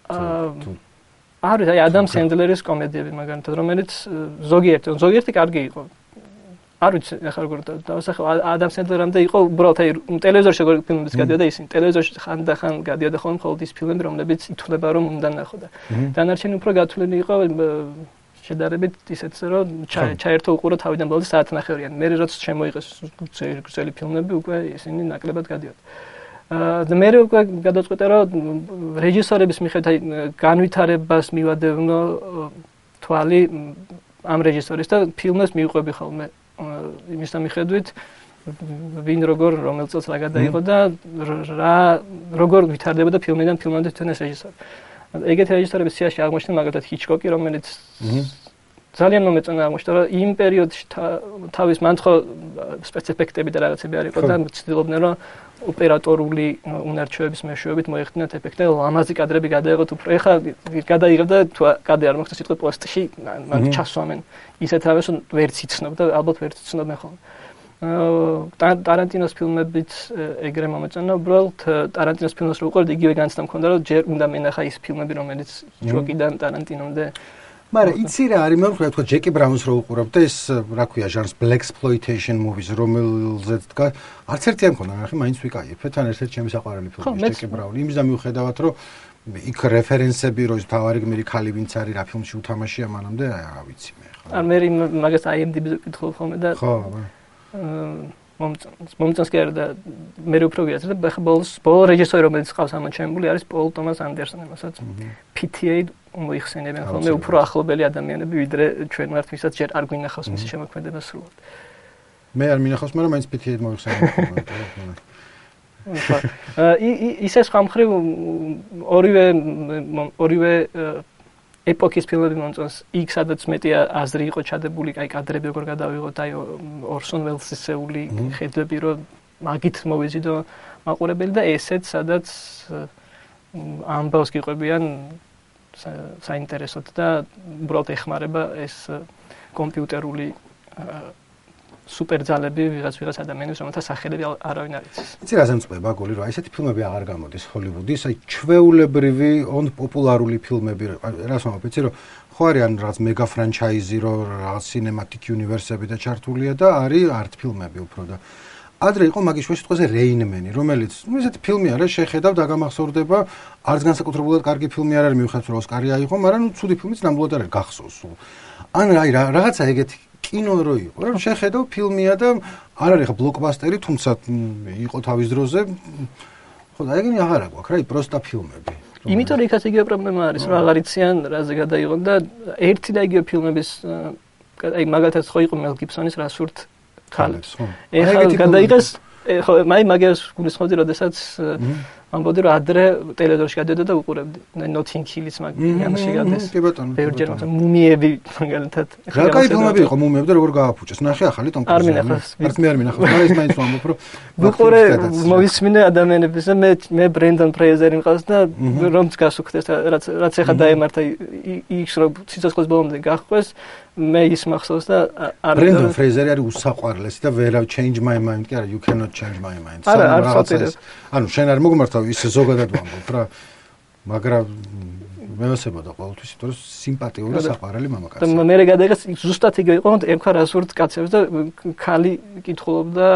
არ ვიცი, აი ადამ სენდლერის კომედიები მაგალითად, რომელიც ზოგიერთი, ზოგიერთი კარგი იყო. არ ვიცი, ახლა როგორ დავასახო ადამ სენდლერამდე იყო უბრალოდ აი ტელევიზორში როგორ ფილმებიც გადიოდა ისინი ტელევიზორში ხან და ხან გადიოდა ხოლმე მხოლოდ ის ფილმები რომლებიც ითვლება რომ უნდა ნახო და დანარჩენი უფრო გათვლილი იყო შედარებით ისეთს რომ ჩაერთო უყურო თავიდან ბოლომდე საათნახევრიან მე როცა შემოიღეს გრძელი ფილმები უკვე ისინი ნაკლებად გადიოდა და მე უკვე გადაწყვეტა რომ რეჟისორების მიხედვით აი განვითარებას მივადევნო თვალი ამ რეჟისორის და ფილმებს მივყვები ხოლმე იმის მიხედვით ვინ როგორ რომელ წელს რა გადაიღო და რა როგორ ვითარდებოდა ფილმიდან ფილმამდე თვითონ ეს რეჟისორი. ეგეთი რეჟისორების სიაში აღმოჩნდა მაგალითად ჰიჩკოკი, რომელიც ძალიან მომეწონა აღმოჩნდა რომ იმ პერიოდში თავის მან ხო სპეციფიკები და რაღაცები არ იყო და ცდილობდნენ რომ ოპერატორული უნარჩვევების მეშვეობით მოეხდინათ ეფექტი და ლამაზი კადრები გადაიღოთ უფრო. ეხლა გადაიღებ და თუ კადრი არ მოხდა სიტყვა პოსტში მან ჩასვამენ ისეთ რამეს რომ ვერც იცნობ და ალბათ ვერც იცნობენ ხოლმე. ტარანტინოს ფილმებიც ეგრე მომეწონა, უბრალოდ ტარანტინოს ფილმს რო უყურებ იგივე განცდა მქონდა რომ ჯერ უნდა მენახა ის ფილმები რომელიც ჯოკიდან ტარანტინომდე. მაგრამ იცი რა არის მე ვთქვა ჯეკი ბრაუნს რო უყურებ და ეს რა ქვია ჟანრს black exploitation movies რომელზეც დგას არც ერთი არ მქონდა ნახე მაინც ვიკაიფე თან ერთ-ერთი ჩემი საყვარელი ფილმი ჯეკი ბრაუნი იმის და მიუხედავად რომ იქ რეფერენსები რო ის თავარი გმირი ხალი ვინც არის რა ფილმში უთამაშია მანამდე რა ვიცი მე ხო არ მე მაგას I M D B-ზე ვკითხულობ ხოლმე და ხო მომწონს კი არა და მე უფრო ვიაზრე და ბოლოს ბოლო რეჟისორი რომელიც ყავს ამოჩენილი არის პოლ ტომას ანდერსონი მასაც P T A მოიხსენებენ ხოლმე უფრო ახლობელი ადამიანები ვიდრე ჩვენ ვართ ვისაც ჯერ არ გვინახავს მისი შემოქმედება სრულად. მე არ მინახავს მაგრამ მაინც P T A მოიხსენებენ ხოლმე. ისე სხვა მხრივ ორივე ორივე ეპოქის ფილმები მომწონს. იქ სადაც მეტია აზრი იყო ჩადებული, აი კადრები როგორ გადავიღოთ, აი ორსონ ველსისეული ხედები რომ მაგით მოვიზიდო მაყურებელი და ესეც სადაც ამბავს გიყვებიან საინტერესოდ და უბრალოდ ეხმარება ეს კომპიუტერული სუპერძალები ვიღაც ვიღაც ადამიანებს რომელთა სახელები არავინ არ იცის. იცი რა ზემწყდება გული რომ ესეთი ფილმები აღარ გამოდის ჰოლივუდის, აი ჩვეულებრივი on პოპულარული ფილმები რას ვამბობ, იცი რომ ხო არის ან რაღაც მეგა ფრანჩაიზი რომ რაღაც cinematic universe-ები და ჩართულია და არის art ფილმები უფრო და ადრე იყო მაგის შუა სიტყვაზე რეინმენი, რომელიც ნუ ესეთი ფილმი არის, შეხედავ და გამახსოვრდება, არც განსაკუთრებულად კარგი ფილმი არ არის, მიუხედავად რომ ოსკარი აიღო, მაგრამ ნუ ცუდი ფილმიც ნამდვილად არ არის გახსოვს. ან აი რაღაცა ეგეთი კინო რო იყო, რომ შეხედავ ფილმია და არ არის ხა ბლოკბასტერი, თუმცა იყო თავის დროზე. ხო და ეგენი აღარ აქვს, რა, პროსტა ფილმები. იმიტომ იქაც იგივე პრობლემა არის, რომ აღარ იციან რაზე გადაიღონ და ერთი და იგივე ფილმების აი მაგალითად ხო იყო მელ გიბსონის რასურთ ხალებს. ეხლა გადაიღეს ხო მაი მაგას გულისხმობდი, როდესაც ამბობდი რომ ადრე ტელევიზორში გადავიდა და უყურებდი Notting Hill-ის მაგიანში გადეს. კი ბატონო. ბევრჯერ მუმიები მაგალითად. რა кай ფილმები იყო მუმიები და როგორ გააფუჭეს. ნახე ახალი ტომ კრუზი. არ მინახავს. არც მე არ მინახავს, მაგრამ ის მაინც ვამბობ რომ უყურე მოვისმინე ადამიანებს და მე მე ბრენდონ ფრეიზერი მყავს და რომც გასუქდეს რაც რაც ეხა დაემართა იქს რომ ციცოცხლის ბოლომდე გახვეს მე ის მახსოვს და არ ბრენდონ ფრეიზერი არის უსაყვარლესი და ვერავ change my mind კი არა you cannot change my mind. არა არ ხოთერე. ანუ შენ არ მოგმართავ ის ზოგადად ვამბობ რა მაგრამ მეოსებოდა ყოველთვის იმიტომ რომ სიმპათიური საყვარელი მამაკაცი. და მე მე გადაიღეს ზუსტად იგივე იყო ემქვა რასურთ კაცებს და ხალი კითხულობდა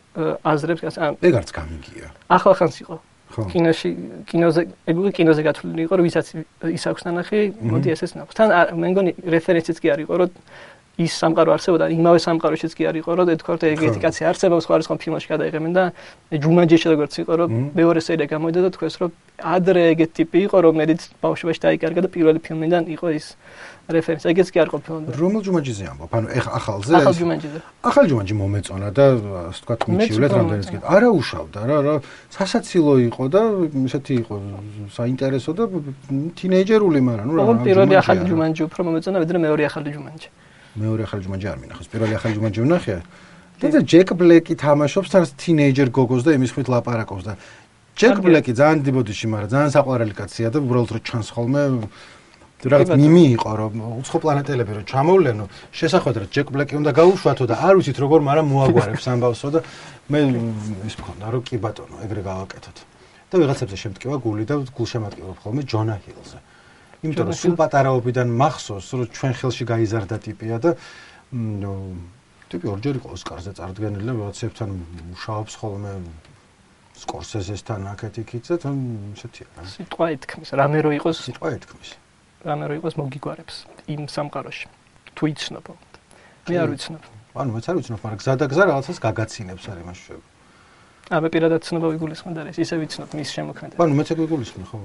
აზრებს ან ეგ არც გამიგია. ახლახანს იყო. კინოში კინოზე ეგ კინოზე გათვლილი იყო რომ ვისაც ის აქვს ნანახი მოდი ესეც ნახოს. თან მე მგონი რეფერენსიც კი არ იყო რომ ის სამყარო არსებობდა, იმავე სამყაროშიც კი არ იყო, რომ ეთქვა რომ ეგეთი კაცი არსებობს, ხარისხან ფილმში გადაიღებენ და ჯუმანჯიში როგორც იყო, რომ მეორე სერია გამოვიდა და თქვეს, რომ ადრე ეგეთი ტიპი იყო, რომელიც ბავშვობაში დაიკარგა და პირველი ფილმიდან იყო ის რეფერენსი. ეგეც კი არ ყოფილა. რომელ ჯუმანჯიზე ამბობ? ანუ ეხა ახალზე? ახალ ჯუმანჯიზე. ახალ ჯუმანჯი მომეწონა და ასე ვთქვათ, მიჩივლეთ რამდენიც კი. არა უშავდა რა, რა სასაცილო იყო და ესეთი იყო საინტერესო და თინეიჯერული, მაგრამ ნუ რა. პირველი ახალი ჯუმანჯი უფრო მომეწონა, ვიდრე მეორე ახალი ჯუმანჯი. მეორე ახალი ჯუმანჯი არ მინახავს. პირველი ახალი ჯუმანჯი ვნახე. და ჯეკ ბლეკი თამაშობს თან თინეიჯერ გოგოს და იმის ხვით ლაპარაკობს და ჯეკ ბლეკი ძალიან დიბოდიში, მაგრამ ძალიან საყვარელი კაცია და უბრალოდ რო ჩანს ხოლმე რაღაც მიმი იყო რომ უცხო პლანეტელები რო ჩამოვლენო, შესახვედრად რა ჯეკ ბლეკი უნდა გაუშვათო და არ ვიცით როგორ, მაგრამ მოაგვარებს ამბავსო და მე ის მქონდა რომ კი ბატონო, ეგრე გავაკეთოთ. და ვიღაცებზე შემტკივა გული და გულშემატკივრობ ხოლმე ჯონა ჰილზე. იმიტომ რომ სულ პატარაობიდან მახსოვს რომ ჩვენ ხელში გაიზარდა ტიპია და ნუ ტიპი ორჯერ იყო ოსკარზე წარდგენილი და ვიღაცებთან მუშაობს ხოლმე სკორსეზესთან აქეთ-იქით და თან ისეთი არა. სიტყვა ეთქმის, რამე რო იყოს, სიტყვა ეთქმის. რამე რო იყოს მოგიგვარებს იმ სამყაროში. თუ იცნობ. მე არ ვიცნობ. ანუ მეც არ ვიცნობ, მაგრამ გზა და გზა რაღაცას გაგაცინებს არის მას შევ. აბა პირადად ცნობა ვიგულისხმე და ეს ისე ვიცნობ მის შემოქმედება. ანუ მეც ეგ ვიგულისხმე ხო.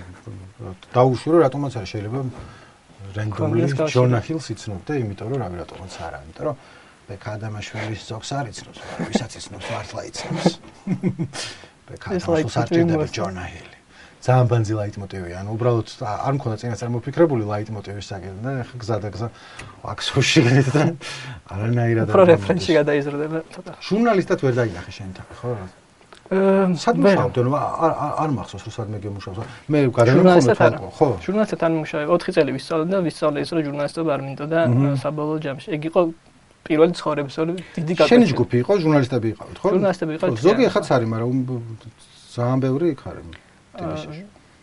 დაუშვი რომ რატომაც არ შეიძლება რენდომლი ჯონა ჰილს იცნობ და იმიტომ რომ რავი რატომაც არა, იმიტომ რომ ბექა ადამიანშვილის ზოგს არ იცნობს, ვისაც იცნობს მართლა იცნობს. ბექა ადამიანს არ ჭირდება ჯონა ჰილი. ძალიან ბანძი ლაიტმოტივი, ანუ უბრალოდ არ მქონდა წინასწარ მოფიქრებული ლაიტმოტივის საკითხი და ეხა გზა და გზა აქსოში და არანაირად უფრო რეფერენსი გადაიზრდება ცოტა. ჟურნალისტად ვერ დაინახე შენ თან, ხო? სად მუშაობდე? არ არ მახსოვს რომ სად მე გემუშავდა. მე გადამიხმობ ხო? ჟურნალისტად არ მუშაობ. ოთხი წელი ვისწავლე და ვისწავლე ის რომ ჟურნალისტობა არ მინდო და საბოლოო ჯამში. ეგ იყო პირველი ცხოვრების ორი დიდი გაკეთება. შენი ჯგუფი იყო, ჟურნალისტები იყავით, ხო? ჟურნალისტები იყავით. ზოგი ახაც არის, მაგრამ ძალიან ბევრი იქ არის. ტელევიზიაში.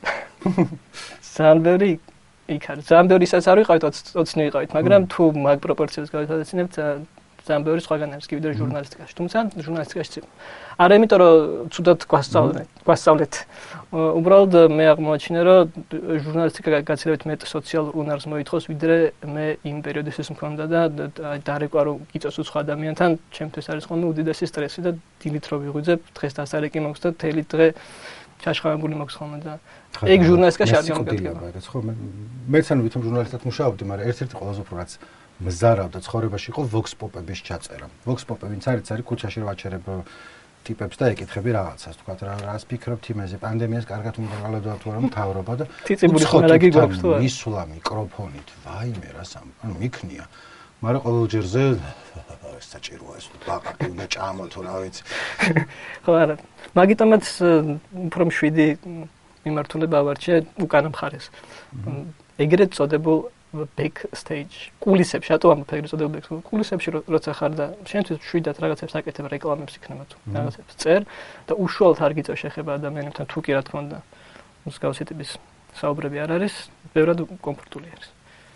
ძალიან ბევრი იქ არის. ძალიან ბევრი ისაც არ ვიყავით, ოცნი ვიყავით, მაგრამ თუ მაგ პროპორციებს გავიხსენებთ, ძალიან ბევრი სხვაგან არის კი ვიდრე ჟურნალისტიკაში. თუმცა ჟურნალისტიკაშიც იყო. არა იმიტომ რომ ცუდად გვასწავლეთ, გვასწავლეთ. უბრალოდ მე აღმოაჩინე რომ ჟურნალისტიკა გაცილებით მეტ სოციალურ უნარს მოითხოვს, ვიდრე მე იმ პერიოდისთვის მქონდა და დარეკვა რომ გიწევს უცხო ადამიანთან, ჩემთვის არის ხოლმე უდიდესი სტრესი და დილით რო ვიღვიძებ, დღეს დასარეკი მაქვს და თელი დღე ჩაშხამებული მაქვს ხოლმე და ეგ ჟურნალისტიკაში არ გამოგადგება. ეგაც ხო მე მეც ანუ ვითომ ჟურნალისტად მუშაობდი, მაგრამ ერთ-ერთი ყველაზე უფრო რაც მზარავდა ცხოვრებაში იყო vox pop-ების ჩაწერა. vox pop-ები ვინც არის, არის ქუჩაში რო ვაჩერებ ტიპებს და ეკითხები რაღაცას, თქვა რა რას ფიქრობთ იმაზე, პანდემიას კარგად უმრავლადად თუ არა მთავრობა და თიწებული ხმარაგი გვაქვს თუ არა? მისვლა მიკროფონით, ვაიმე რა სამ, ანუ მიქნია. მაგრამ ყოველ ჯერზე ეს საჭიროა ეს ბაყაყი უნდა ჭამოთ რა ვიცი. ხო არა. მაგიტომაც უფრო მშვიდი მიმართულება ავარჩიე უკანა მხარეს. ეგრეთ წოდებულ back stage კულისებში, რატო ამბობ ეგრეთ წოდებულ back კულისებში როცა ხარ და შენთვის მშვიდად რაღაცებს აკეთებ, რეკლამებს იქნება თუ რაღაცებს წერ და უშუალოდ არ გიწევ შეხება ადამიანებთან თუ კი რა თქმა უნდა მსგავსი ტიპის საუბრები არ არის, ბევრად კომფორტული არის.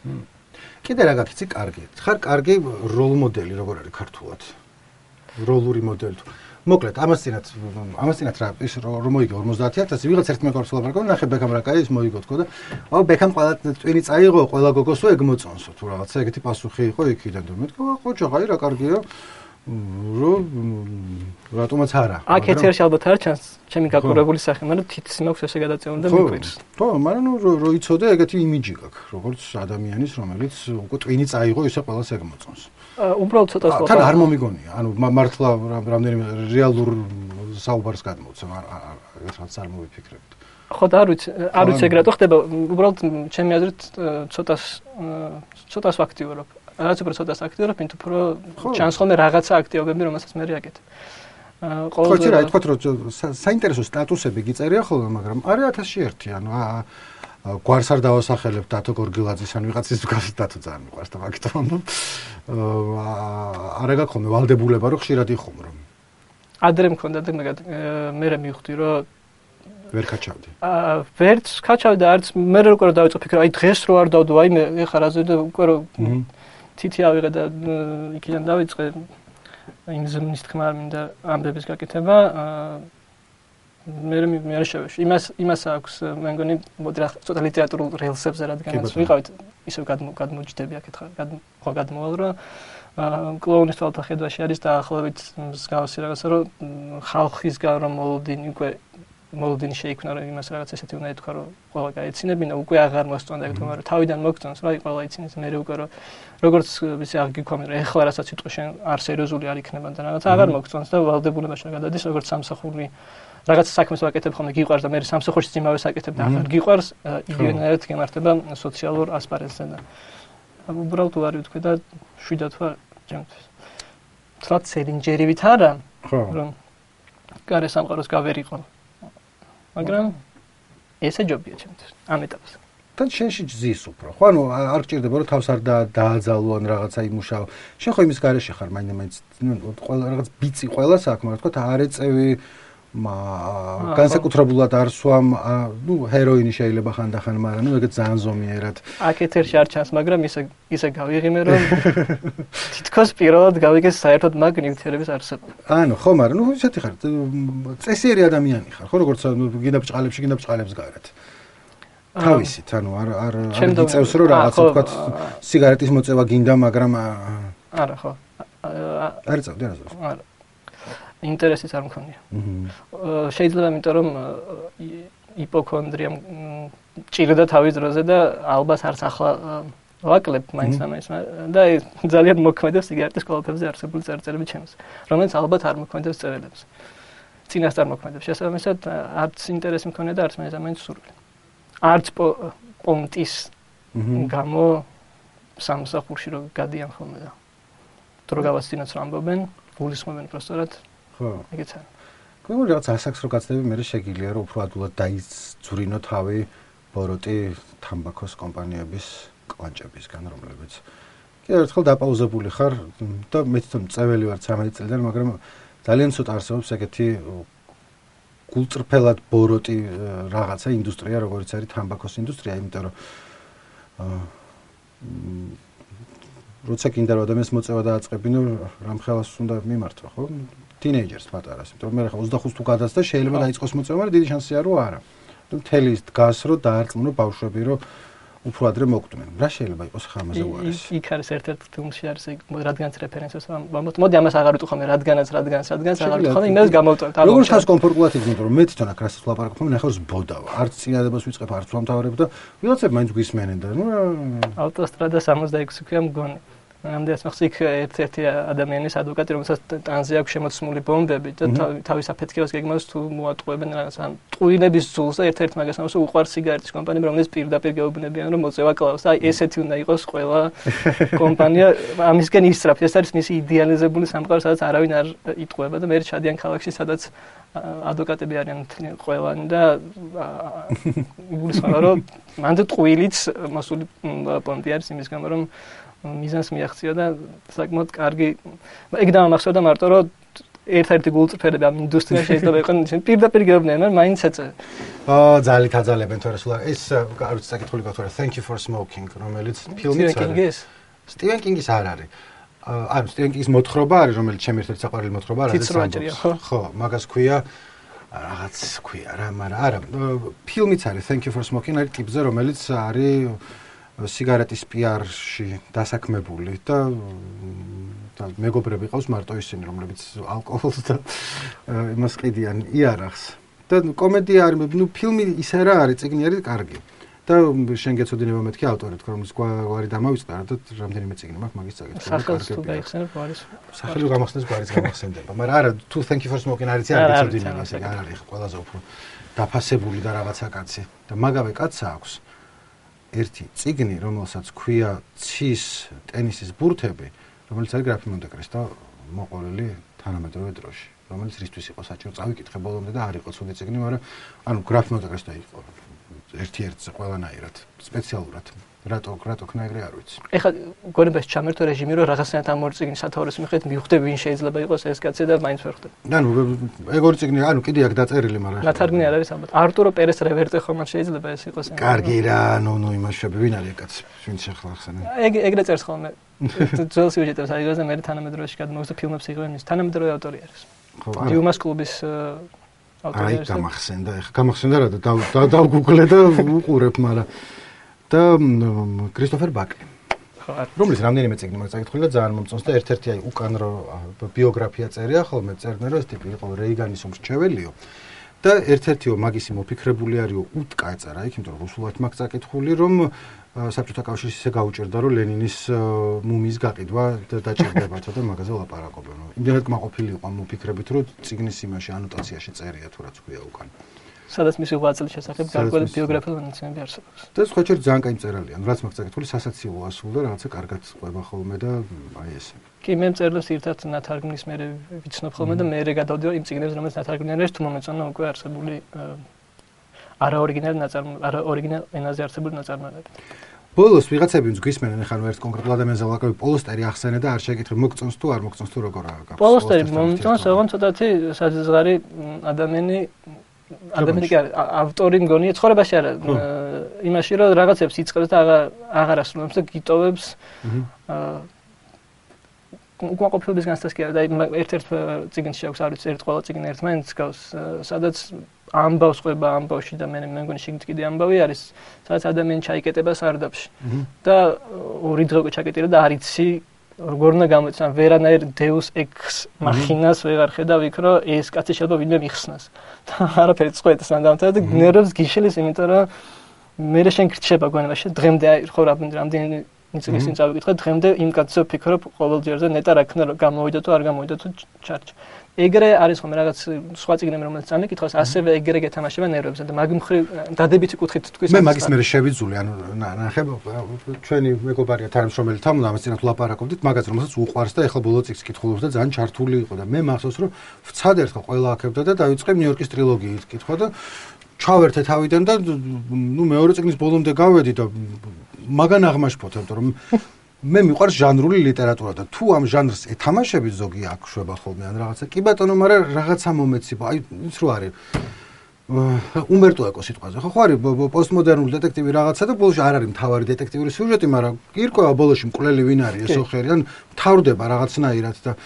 კიდე რა გაქიცი კარგი. ხარ კარგი როლ მოდელი როგორ არის ქართულად? როლური მოდელი თუ მოკლედ ამასთანაც ამასთანაც რა ის რომ მოიგო ორმოცდაათი ათასი ვიღაც ერთ მეგობრს ლაპარაკობ ნახე ბექამ რა კაი ის მოიგო თქო და აუ ბექამ ყველა ტვინი წაიღო ყველა გოგოსო ეგ მოწონსო თუ რაღაცა ეგეთი პასუხი იყო იქიდან და მე თქვა ხოჭო აი რა კარგია რომ რატომაც არა აქ ეთერში ალბათ არ ჩანს ჩემი გაკურებული სახე მაგრამ თითის მაქვს ესე გადაწეული და მიყვირს ხო მაგრამ ნუ რო იცოდე ეგეთი იმიჯი გაქვს როგორც ადამიანის რომელიც უკვე ტვინი წაიღო ისე ყველას ეგ მოწონს უბრალოდ ცოტა სხვა თან არ მომიგონია ანუ მართლა რამდენიმე რეალურ საუბარს გადმოცემ ეგეთ რაც არ მოვიფიქრებთ ხო და არ ვიცი არ ვიცი ეგ რატო ხდება უბრალოდ ჩემი აზრით ცოტას ცოტას ვაქტიურობ რაც უფრო ცოტას აქტიურობ მით უფრო ჩანს ხოლმე რაღაცა აქტიობები რომელსაც მე რეაგეთ ხო იცი რა ითქვა რომ საინტერესო სტატუსები გიწერია ხოლმე მაგრამ არის ათასში ერთი ანუ გვარს არ დავასახელებ დათო გორგილაძის ან ვიღაცის გასა დათო ძალიან მიყვარს და მაგით ვამბობ არა გაქვს ხოლმე ვალდებულება რომ ხშირად იხუმრო ადრე მქონდა და მე მე მივხვდი რომ ვერ ქაჩავდი აა ვერც ქაჩავდი და არც მე როგორ დავიწყე ფიქრა აი დღეს რო არ დავდო აი მე ეხა რაზე და უკვე რო თითი ავიღე და იქიდან დავიწყე იმ ზმნის თქმა არ მინდა ამბების გაკეთება მე მე არ შევეში იმას იმას აქვს მე მგონი მოდი რა ცოტა ლიტერატურულ რელსებზე რადგანაც ვიყავით ისევ გადმოჯდები აქეთ ხო გადმოვალ რომ კლოუნის თვალთა ხედვაში არის დაახლოებით მსგავსი რაღაცა რომ ხალხისგან რომ მოლოდინი უკვე მოლოდინი შეიქმნა რომ იმას რაღაც ესეთი უნდა ეთქვა რომ ყველა გაეცინებინა უკვე აღარ მოსწონდა ეგ თქმა რომ თავიდან მოგწონს რა ყველა იცინეს მე უკვე რომ როგორც ისე აღგიქვამი რომ ეხლა რასაც სიტყვა შენ არ სერიოზული არ იქნება და რაღაც აღარ მოგწონს და ვალდებულებაში გადადის როგორც სამსახური რაღაც საქმეს ვაკეთებ ხოლმე გიყვარს და მე სამსახურში იმავე საკეთებ და აღარ გიყვარს იგივენაირად გემართება სოციალურ ასპარეზზე და უბრალოდ უარი ვთქვი და შვიდად ვარ ჩემთვის თრად სერინჯერივით არა რომ გარე სამყაროს გავერიყო მაგრამ ესე ჯობია ჩემთვის ამ ეტაპზე თან შენში ძის უფრო ხო ანუ არ გჭირდება რომ თავს არ დააძალო ან რაღაცა იმუშაო შენ ხო იმის გარეშე ხარ მაინდა-მაინც ყველა რაღაც ბიცი ყველა საქმე რა თქო არ ეწევი მა განსაკუთრებულად არ სვამ ნუ ჰეროინი შეიძლება ხანდახან მაგრამ ნუ ეგეთ ძალიან ზომიერად აქ ეთერში არ ჩანს მაგრამ ისე ისე გავიღიმე რომ თითქოს პირველად გავიგე საერთოდ მაგ ნივთიერების არსებობა ანუ ხო მაგრამ ნუ ისეთი ხარ წესიერი ადამიანი ხარ ხო როგორც გინდა ბჭყალებში გინდა ბჭყალებს გარეთ თავისით ანუ არ არ არ გიწევს რომ რაღაცა თქვა სიგარეტის მოწევა გინდა მაგრამ არა ხო არ წავდი არა არა ინტერესიც არ მქონია. შეიძლება იმიტომ რომ იპოქონდრია ჭირდა თავის დროზე და ალბათ არც ახლა ვაკლებ მაინც ამას და ძალიან მოქმედებს სიგარეტის კოლოფებზე არსებული წერტილები ჩემს, რომელიც ალბათ არ მოქმედებს წერილებს. წინასწარმოქმედებს. შესაბამისად, არც ინტერესი მქონია და არც მე ზამენს სურვილი. არც პონტის გამო სამსახურში რო გადიან ხოლმე და დრო გავაცინოთ რა ამბობენ, გულისხმობენ პროსტორად. ხო. ეგეც არის. გმორი რაღაც ასაკს რო გაცდები, მე შეგიძლია რომ უფრო ადვილად დაიძვრინო თავი ბოროტი თამბაქოს კომპანიების კვანჭებისგან, რომლებიც კიდევ ერთხელ დაპაუზებული ხარ და მეც თვითონ წეველი ვარ ცამეტი წლიდან, მაგრამ ძალიან ცოტა არსებობს ეგეთი გულწრფელად ბოროტი რაღაცა ინდუსტრია, როგორც არის თამბაქოს ინდუსტრია, იმიტომ რომ როცა კიდე რა ადამიანს მოწევა დააწყებინო, რამ ხელას უნდა მიმართვა, ხო? თინეიჯერს პატარას, იმიტომ რომ მე ხა ოცდახუთ თუ გადასდა, შეიძლება დაიწყოს მოწევა, მაგრამ დიდი შანსია რომ არა. მთელი დგას რომ დაარწმუნო ბავშვები რომ უფრო ადრე მოკვდნენ. რა შეიძლება იყოს ხა ამაზე უარეს? იქ არის ერთ-ერთ ფილმში არის ეგ რადგანაც რეფერენსებს ვამბობ. მოდი ამას აღარ ვიტყვი, რადგანაც, რადგანაც, რადგანაც აღარ ვიტყვი, იმას გამოვტოვებ. როგორ ხას კომფორტულად იგნორო, რომ მე თვითონ აქ რასაც ვლაპარაკობ, მე ნახავს ბოდავა. არც წინადებას ვიწყებ, არც ვამთავრებ და ვიღაცები მაინც გვისმენენ და ნუ ავტოსტრადა სამოცდაექვსი ქვია მგონი. ამდენს ახს იქ ერთ-ერთი ადამიანის ადვოკატი, რომელსაც ტანზე აქვს შემოცმული ბომბები და თავის აფეთქებას გეგმავს თუ მოატყუებენ რაღაც ან ტყუილების ძულს და ერთ-ერთ მაგას ამას უყვარს სიგარეტის კომპანიამ, რომელიც პირდაპირ გეუბნებიან რომ მოწევა კლავს. აი ესეთი უნდა იყოს ყველა კომპანია, ამისგან ისწრაფ. ეს არის მისი იდეალიზებული სამყარო, სადაც არავინ არ იტყუება და მე ჩადიან ქალაქში, სადაც ადვოკატები არიან ყველანი და იგულისხმება რომ მანდ ტყუილიც მოსული პონტი არის იმის გამო რომ მიზანს მიაღწია და საკმაოდ კარგი ეგ დამახსოვდა მარტო რომ ერთ-ერთი გულწრფელები ამ ინდუსტრიაში შეიძლება იყოს პირდაპირ გეუბნიან, მაგრამ მაინც ეწევ. აა ძალით აძალებენ თორე სულ ეს არც საკითხული გქონდა Thank you for smoking, რომელიც ფილმიც არის. სტივენ კინგის არ არის. ანუ სტივენ კინგის მოთხრობა არის, რომელიც ჩემი ერთ-ერთი საყვარელი მოთხრობა არის. ხო, მაგას ქვია რაღაც ქვია რა, მაგრამ არა, ფილმიც არის Thank you for smoking, არის ტიპზე, რომელიც არის სიგარეტის პიარში დასაქმებული და და მეგობრები ყავს მარტო ისინი, რომლებიც ალკოჰოლს და იმას ყიდიან იარაღს. და კომედია არის, ნუ ფილმი ისე რა არის, წიგნი არის კარგი. და შენ გეცოდინება მეთქი ავტორი თქო, რომელიც გვარი დამავიწყდა და რამდენიმე წიგნი მაქვს მაგის წაგეთ. სახელს თუ გაიხსენებ, არის. სახელი გამახსენდეს, გვარიც გამახსენდება. მაგრამ არა, თუ Thank you for smoking არის, არ გეცოდინება, ასე არ არის ყველაზე უფრო დაფასებული და რაღაცა კაცი. და მაგავე კაცს აქვს ერთი წიგნი, რომელსაც ქვია ცის ტენისის ბურთები, რომელიც არის გრაფი მონტე-კრისტო მოყოლილი თანამედროვე დროში, რომელიც რისთვის იყო საჭირო წავიკითხე ბოლომდე და არ იყო ცუდი წიგნი, მაგრამ ანუ გრაფი მონტე-კრისტო იყო ერთ-ერთზე ყველანაირად სპეციალურად. რატო რატო ქნაიგრე არ ვიცი. ეხლა გონებას ჩამერთო რეჟიმი, რომ რაღაცნაირად ამ ორი წიგნის სათაურის მიხედვით მივხვდები ვინ შეიძლება იყოს ეს კაცი და მაინც ვერ ხვდები. ანუ ეგ ორი წიგნი, ანუ კიდე აქ დაწერილი, მაგრამ ნათარგმნი არ არის ალბათ. არტურო პერეს რევერტე ხომ შეიძლება ეს იყოს. კარგი რა, ნუ ნუ იმაშები ვინ არის კაცი, ვინც ახლა ახსენე. ეგ ეგრე წერს ხოლმე. ძველ სიუჟეტებს აიღებს და მე თანამედროვეში გადმოგვს და ფილმებს იღებენ ის თანამედროვე ავტორი არის. ხო, ანუ დიუმას კლუბის ავტორი არის. აი გამახსენდა, ეხლა გამახსენდა რა და დავგუგლე და უყურებ, მაგრამ და კრისტოფერ ბაკლი. რომლის რამდენიმე წიგნი მაქვს წაკითხული და ძალიან მომწონს და ერთ-ერთი აი უკან რო ბიოგრაფია წერია, ხოლმე წერდნენ რომ ეს ტიპი იყო რეიგანის უმრჩეველიო. და ერთ-ერთიო მაგისი მოფიქრებული არისო უტკა ეწერა იქ, იმიტომ რომ რუსულად მაქვს წაკითხული, რომ საბჭოთა კავშირის ისე გაუჭირდა, რომ ლენინის მუმიის გაყიდვა და დაჭირდებათ და მაგაზე ლაპარაკობენ. იმდენად კმაყოფილი იყო მოფიქრებით, რომ წიგნის იმაში ანოტაციაში წერია თუ რაც ქვია უკან. სადაც მისი ღვაწლის შესახებ გარკვეული ბიოგრაფიული მონაცემები არსებობს. და სხვა შეიძლება ძალიან კაი მწერალია. რაც მაქვს წაკითხული, სასაცილო ასულ და რაღაცა კარგად ყვება ხოლმე და აი ესე. კი, მე მწერლებს ერთად ნათარგმნის მერე ვიცნობ ხოლმე და მერე გადავდივარ იმ წიგნებს, რომელიც ნათარგმნი არის, თუ მომეწონა უკვე არსებული არა ორიგინალური ნაწარმოები, არა ორიგინალ ენაზე არსებული ნაწარმოებები. ბოლოს ვიღაცები ვინც გვისმენენ, ახლა ერთ კონკრეტულ ადამიანზე ვლაკავი პოლოსტერი ახსენე და არ შეკითხე, მოგწონს თუ არ მოგწონს თუ როგორ აქვს. პოლოსტერი მომწონს, ოღონდ ცოტათი საზღარი ადამიანი ადამიანი კი ავტორი მგონია ცხოვრებაში არა იმაში რომ რაღაცებს იწყებს და აღარ ასრულებს და გიტოვებს უკმაყოფილების განცდას კი არა და ერთ-ერთ წიგნში აქვს არ ვიცი ერთ ყველა წიგნი ერთმანეთს გავს სადაც ამბავს ყვება ამბავში და მე მე მგონი შიგნით კიდე ამბავი არის სადაც ადამიანი ჩაიკეტება სარდაფში და ორი დღე უკვე ჩაკეტირა და არ იცი როგორ უნდა გამოიცან ვერანაირ დეუს ექს მახინას ვეღარ ხედავ იქ რომ ეს კაცი შეიძლება ვინმე მიხსნას და არაფერი წყვეტს ნამდვილად და ნერვებს გიშლის იმიტომ რომ მე შენ გრჩება გონებაში დღემდე აი ხო რამდენი იცის წინ წავიკითხე დღემდე იმ კაცზე ვფიქრობ ყოველჯერზე ნეტა რა ქნა გამოვიდა თუ არ გამოვიდა თუ ჩარჩ. ეგრე არის ხომ რაღაც სხვა წიგნები რომელიც წამიკითხავს ასევე ეგრე გეთამაშება ნერვებზე და მაგ მხრივ დადებითი კუთხით თქვის მე მაგის მერე შევიძული ანუ ნახე ჩვენი მეგობარია თანამშრომელი თამულა ამას წინათ ვლაპარაკობდით მაგაც რომელსაც უყვარს და ეხლა ბოლო წიგნს კითხულობს და ძალიან ჩართული იყო და მე მახსოვს რომ ვცადე ერთხელ ყველა აქებდა და დავიწყე ნიუ-იორკის ტრილოგიით კითხვა და ჩავერთე თავიდან და ნუ მეორე წიგნის ბოლომდე გავედი და მაგან აღმაშფოთ იმიტომ რომ მე მიყვარს ჟანრული ლიტერატურა და თუ ამ ჟანრს ეთამაშები ზოგი აქ შვება ხოლმე ან რაღაცა კი ბატონო მაგრამ რაღაცა მომეცი აი ის რო არის უმბერტო ეკო სიტყვაზე ხო ხო არის პოსტმოდერნული დეტექტივი რაღაცა და ბოლოში არ არის მთავარი დეტექტიური სიუჟეტი მაგრამ ირკვევა ბოლოში მკვლელი ვინ არის ეს ოხერი ან თავდება რაღაცნაირად და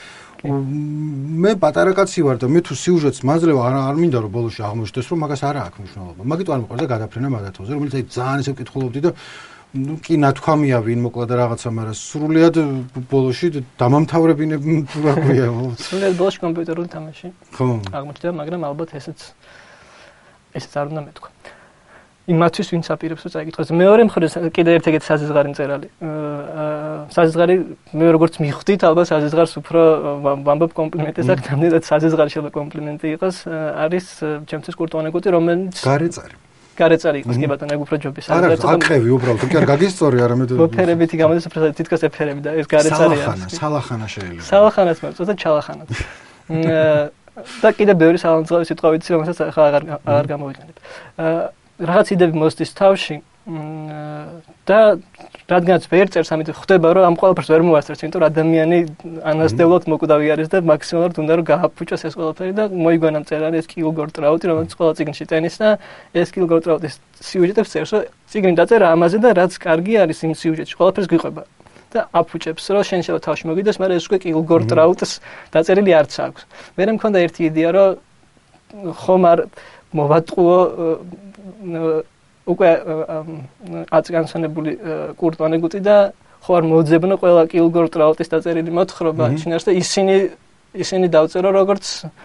მე პატარა კაცი ვარ და მე თუ სიუჟეტს მაძლევა არ არ მინდა რომ ბოლოში აღმოჩნდეს რომ მაგას არა აქვს მნიშვნელობა მაგით არ მიყვარს და გადაფრენა მაგათოზე რომელიც აი ძალიან ისე ვკითხულობდი და ну კი ნათქვამია ვინ მოკლა და რაღაცა, მაგრამ სრულიად ბოლოში დამამთავრებინები რა ქვია. სრულიად ბოლოში კომპიუტერული თამაში. ხო. აღმოჩნდა, მაგრამ ალბათ ესეც ესეც არ უნდა მეთქვა. იმათვის ვინც აპირებს რომ წაიკითხოს. მეორე მხრივ კიდე ერთ ეგეთ საზღარი მწერალი. აა საზღარი მე როგორც მივხვდით, ალბათ საზღარს უფრო ვამბობ კომპლიმენტებს აქვს, ამდენად საზღარი შეიძლება კომპლიმენტი იყოს, არის ჩემთვის კურტუანეკუტი, რომელიც გარეწარი. გარეწარი იყოს კი ბატონო, ეგ უფრო ჯობია. არა, აკრევი უბრალოდ, კი არ გაგისწორი, არამედ ოფერებითი გამოდის უფრო თითქოს ოფერები და ეს გარეწარი არის. სალახანა, სალახანა შეიძლება. სალახანას მოწოდა და ჩალახანას. და კიდე ბევრი სალანძღავი სიტყვა ვიცი, რომელსაც ახლა აღარ აღარ გამოვიყენებ. აა რაღაც იდეები მოსდის თავში და რადგანაც ვერ წერს, ამით ხვდება რომ ამ ყველაფერს ვერ მოასწრებს, იმიტომ რომ ადამიანი ანაზდევლად მოკვდავი არის და მაქსიმალურად უნდა რომ გააფუჭოს ეს ყველაფერი და მოიგვანა მწერალი ეს კილგორ ტრაუტი, რომელიც ყველა წიგნში ტენის და ეს კილგორ ტრაუტის სიუჟეტებს წერს, რომ წიგნი დაწერა ამაზე და რაც კარგი არის იმ სიუჟეტში, ყველაფერს გიყვება და აფუჭებს, რომ შენ შეიძლება თავში მოგიდეს, მაგრამ ეს უკვე კილგორ ტრაუტს დაწერილი არც აქვს. მე მქონდა ერთი იდეა, რომ ხომ არ მოვატყუო უკვე აწგანსონებული კურტუანეკუტი და ხო არ მოძებნო ყველა კილგორ ტრაუტის დაწერილი მოთხრობა შინაარს და ისინი ისინი დავწერო როგორც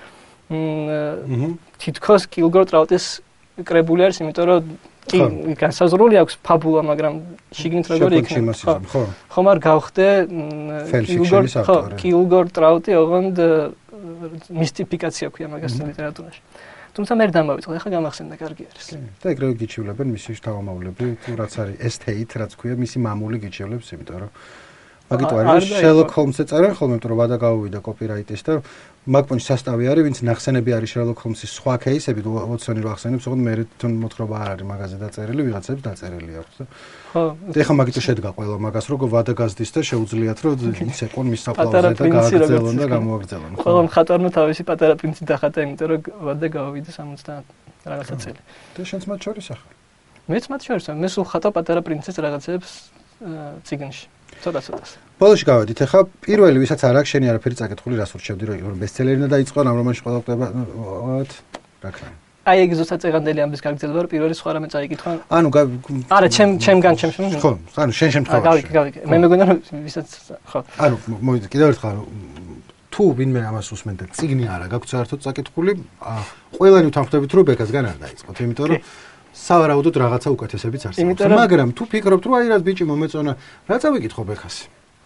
თითქოს კილგორ ტრაუტის კრებული არის, იმიტომ რომ კი განსაზღვრული აქვს ფაბულა, მაგრამ შიგნით როგორი იქნება. ხო. ხომ არ გავხდე კილგორ კილგორ ტრაუტი ოღონდ მისტიფიკაცია ქვია მაგას ლიტერატურაში. თუმცა მე დამავიწყე, ახლა გამახსენდა, კარგი არის. და ეგრევე გიჩივლებენ მისი შთამომავლები, თუ რაც არის ესთეით, რაც ქვია, მისი მამული გიჩივლებს, იმიტომ რომ მაგით არის შერლოკ ჰოლმსზე წერენ ხოლმე, იმიტომ რომ ვადა გავუვიდა კოპირაიტის და მაგ პონჩ სასტავი არის, ვინც ნახსენები არის შერლოკ ჰოლმსის სხვა кейსები, ვოტსონი რო ახსენებს, ოღონდ მე თვითონ მოთხრობა არ არის მაგაზე დაწერილი, ვიღაცებს დაწერილი აქვს და ხო. და ეხლა მაგით შედგა ყველა მაგას, რომ ვადა გაზდის და შეუძლიათ რომ ის ეყონ მის საფლავზე და გააგრძელონ და გამოაგრძელონ. ყველა მხატვარმა თავისი პატარა პრინცი დახატა, იმიტომ რომ ვადა გავავიდა სამოცდა რაღაცა წელი. და შენც მათ შორის ახლა. მეც მათ შორის, მე სულ ხატავ პატარა პრინცის რაღაცებს წიგნში. ცოტა-ცოტას. ბოლოში გავედით, ახლა პირველი ვისაც არ აქვს შენი არაფერი წაკითხული, რას ურჩევდი, რომ ბესტსელერი და დაიწყო ამ რომანში ყველა ხდება, ვათ, რა ქნა. აი ეგ ზუსტად წეგანდელი ამბის გაგრძელება, რომ პირველი სხვა რამე წაიკითხვა. ანუ არა, ჩემ ჩემგან ჩემ შემდგომ. ხო, ანუ შენ შემთხვევაში. გავიქი, გავიქი. მე მეგონა რომ ვისაც ხო. ანუ მოვიდა კიდევ ერთხელ თუ ვინმე ამას უსმენდა, წიგნი არა გაქვს საერთოდ წაკითხული, ყველანი უთანხმდებით რომ ბექასგან არ დაიწყოთ, იმიტომ რომ სავარაუდოდ რაღაცა უკეთესებიც არსებობს. მაგრამ თუ ფიქრობთ რომ აი რა ბიჭი მომეწონა, რა წავიკითხო ბექასი?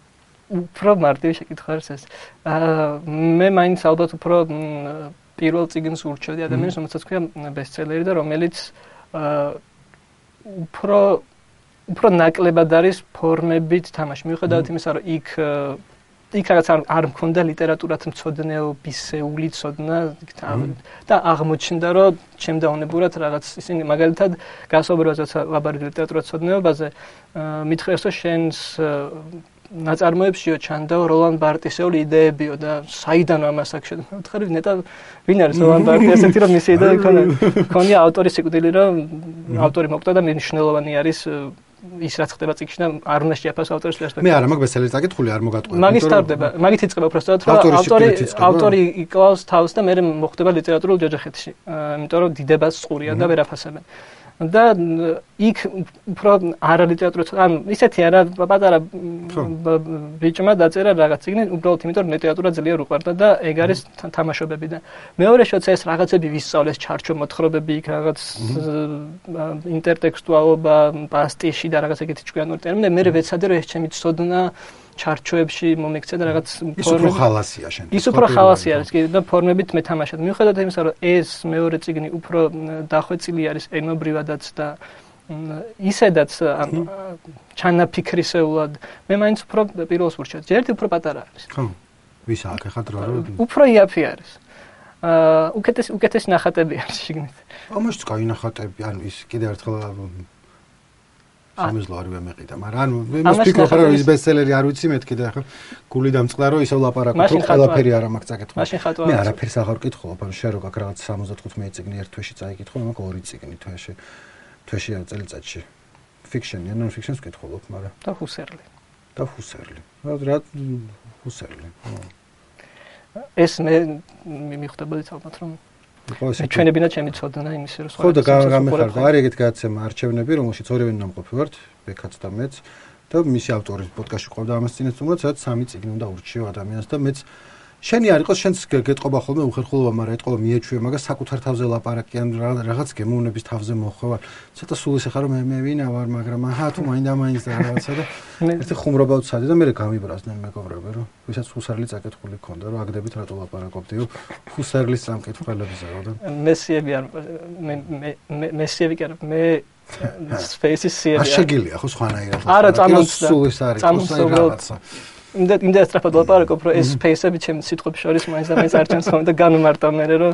უფრო მარტივი შეკითხვა არის ეს. აა მე მაინც ალბათ უფრო პირველ წიგნს ურჩევდი ადამიანს, რომელსაც ქვია ბესტსელერი და რომელიც აა უფრო უფრო ნაკლებად არის ფორმებით თამაში. მიუხედავად იმისა, რომ იქ იქ რაღაც არ მქონდა ლიტერატურათ მცოდნეობისეული ცოდნა და აღმოჩნდა, რომ ჩემდაუნებურად რაღაც ისინი მაგალითად გასაუბრებაზეც ვაბარებ ლიტერატურათ მცოდნეობაზე, მითხრეს, რომ შენს ნაწარმოებშიო ჩანდა როლან ბარტისეული იდეებიო და საიდან ამას აქ შევთხარი ნეტა ვინ არის როლან ბარტი ასეთი რომ მისი იდეა იქნა ქონია ავტორის სიკვდილი რომ ავტორი მოკვდა და მნიშვნელოვანი არის ის რაც ხდება წიგნში და არ უნდა შეაფასო ავტორის პერსპექტივა. მე არა მაგ ბესტსელერს წაკითხული არ მოგატყუებ. მაგის ტარდება, მაგით იწყება უბრალოდ რომ ავტორი ავტორი იკლავს თავს და მე მოხდება ლიტერატურულ ჯოჯოხეთში. იმიტომ რომ დიდებას წყურიან და ვერ აფასებენ. და იქ უფრო არა ლიტერატურა, ანუ ისეთი არა პატარა ბიჭმა დაწერა რაღაც წიგნი, უბრალოდ იმიტომ რომ ლიტერატურა ძლიერ უყვარდა და ეგ არის თამაშობები და მეორე შოც ეს რაღაცები ვისწავლეს, ჩარჩო მოთხრობები, იქ რაღაც ინტერტექსტუალობა, პასტიში და რაღაც ეგეთი ჭკვიანური ტერმინები, მე ვეცადე რომ ეს ჩემი ცოდნა ჩარჩოებში მომექცია და რაღაც ის უფრო ხალასია შენ. ის უფრო ხალასია არის კი და ფორმებით მეთამაშად. მიუხედავად იმისა, რომ ეს მეორე წიგნი უფრო დახვეწილი არის ენობრივადაც და ისედაც ჩანაფიქრისეულად, მე მაინც უფრო პირველს ვურჩევ. ერთი უფრო პატარა არის. ხო. ვის აქ ახლა დრო რო უფრო იაფი არის. აა უკეთეს უკეთეს ნახატები არის შიგნით. ამაშიც კაი ნახატები, ანუ ის კიდე ერთხელ სამიზლო არ ვემეყიდა, მაგრამ ანუ მე ვფიქრობ რომ ის ბესტსელერი არ ვიცი მეთქი და ახლა გული დამწყდა რომ ისევ ლაპარაკობ რომ ყველაფერი არ მაქვს წაკითხვა. მე არაფერს აღარ ვკითხულობ, ანუ შენ რო გაკ რაღაც სამოცდათხუთმეტი წიგნი ერთ თვეში წაიკითხო, მაგ ორი წიგნი თვეში. თვეში ან წელიწადში. ფიქშენი, ნონ ფიქშენს ვკითხულობ, მაგრამ და ჰუსერლი. და ჰუსერლი. რა ჰუსერლი. ეს მე მიხვდებოდი ალბათ რომ ჩვენებინა ჩემი ცოდნა იმის რომ ხო და გამეხარდა არის ეგეთ გადაცემა არჩევნები რომელშიც ორივე ნამყოფი ვართ ბეკაც და მეც და მისი ავტორი პოდკასტში ყვავდა ამას წინაც თუმცა სადაც სამი წიგნი უნდა ურჩიო ადამიანს და მეც შენი არ იყოს შენს გეტყობა ხოლმე უხერხულობა მაგრამ ეტყობა მიეჩვიე მაგას საკუთარ თავზე ლაპარაკი ან რაღაც გემოვნების თავზე მოხვევა ცოტა სულ ისე ხარ რომ მე მე ვინა ვარ მაგრამ აჰა თუ მაინდა მაინც და რაღაცა და ერთი ხუმრობა ვცადე და მე გამიბრაზდნენ მეგობრები რომ ვისაც ჰუსარლი წაკითხული ქონდა რომ აგდებით რატო ლაპარაკობდიო ჰუსარლის სამკითხველებზე რა და მესიები არ მე მე მესიები კი არა მე სპეისის სიები არ შეგილია ხო სხვანაირად არა წამოსდა სულ ის არის სულ რაღაცა იმდა იმდა სტრაფად ლაპარაკობ რომ ეს სპეისები ჩემს სიტყვებს შორის მაინც და მაინც არ ჩემს ხომ და განმარტა მე რომ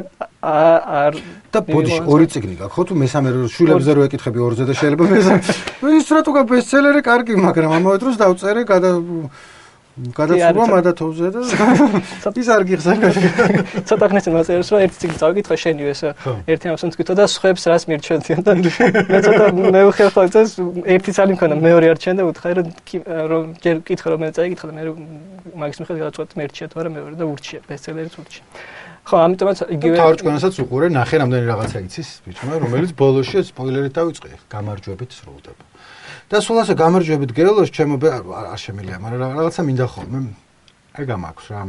არ და ბოდიში ორი წიგნი გაქვს ხო თუ მესამე რო შვილებზე რო ეკითხები ორზე და შეიძლება მესამე ის რატო გა ბესტსელერი კარგი მაგრამ ამავე დროს დავწერე გადა გადაცურვა მადათოვზე და ის არ გიხსენე ცოტა ხნის წინ მაწერს რომ ერთი წიგნი წავიკითხე შენი ეს ერთი ამას თქვით და სხვებს რას მირჩევდიან და მე ცოტა მე ვხერხავ ეს ერთი წალი მქონდა მეორე არ ჩენდა უთხარი რომ ჯერ კითხე რომ მე წაიკითხე და მე მაგის მიხედვით გადაწყვეტ მერჩია თუ არა მეორე და ურჩია ბესტსელერიც ურჩია ხო ამიტომაც იგივე თავარჭკანასაც უყურე ნახე რამდენი რაღაცა იცის ბიჭმა რომელიც ბოლოში სპოილერით დავიწყე გამარჯვებით სრულდება და სულ ასე გამარჯვებით გეოლოს ჩემო არ შემიძლია მაგრამ რაღაცა მინდა ხოლმე ეგა მაქვს რა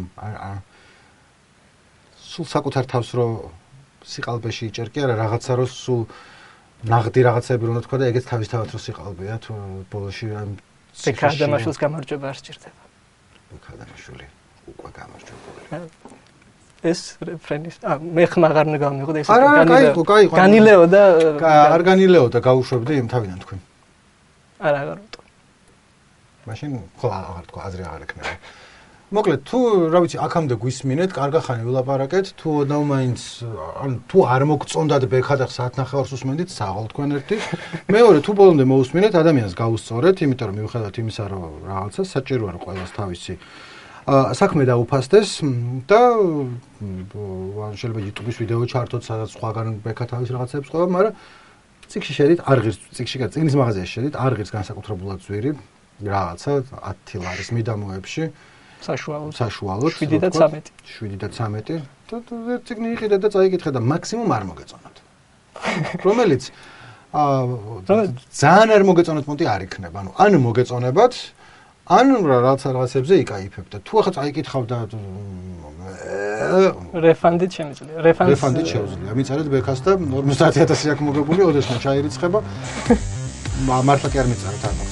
სულ საკუთარ თავს რო სიყალბეში იჭერ კი არა რაღაცა რო სულ ნაღდი რაღაცები რო თქვა და ეგეც თავისთავად რო სიყალბეა თუ ბოლოში ამ ბეკადამაშვილს გამარჯვება არ სჭირდება ბეკადამაშვილი უკვე გამარჯვებული ეს რეფრენის ა მე ხმაღარ უნდა გამიღო და ეს განილეო განილეო და არ განილეო და გაუშვებდი იმ თავიდან თქვენ არა აღარ ვიტყვი. მაშინ ხო აღარ თქვა აზრი აღარ ექნება. მოკლედ თუ რა ვიცი აქამდე გვისმინეთ, კარგახანი ვილაპარაკეთ, თუ ოდნავ მაინც ან თუ არ მოგწონდათ ბექა და საათნახევარს უსმენდით, საღოლ თქვენ ერთი. მეორე თუ ბოლომდე მოусმინეთ, ადამიანს გაუსწორეთ, იმიტომ რომ მიუხედავად იმისა, რომ რაღაცა საჭიროა რომ ყველას თავისი საქმე დაუფასდეს და შეიძლება YouTube-ის ვიდეო ჩართოთ, სადაც სხვაგან ბექა თავის რაღაცებს ყვება, მაგრამ წიგნში შედით არ ღირს წიგნში გა წიგნის მაღაზიაში შედით არ ღირს განსაკუთრებულად ძვირი რაღაცა ათი ლარის მიდამოებში საშუალოდ საშუალოდ შვიდი და ცამეტი შვიდი და ცამეტი და ერთ წიგნი იყიდე და წაიკითხე და მაქსიმუმ არ მოგეწონათ რომელიც აა ძალიან არ მოგეწონათ მონტი არ იქნება ანუ ან მოგეწონებათ ან რაღაცა რაღაცებზე იკაიფებ და თუ ახლა წაიკითხავ და რეფანდით შემიძლია. რეფანდით შეუძლია. მიწერეთ ბექას და ორმოცდაათი ათასი აქვს მოგებული, ოდესმე ჩაირიცხება. მართლა კი არ მიწერეთ არ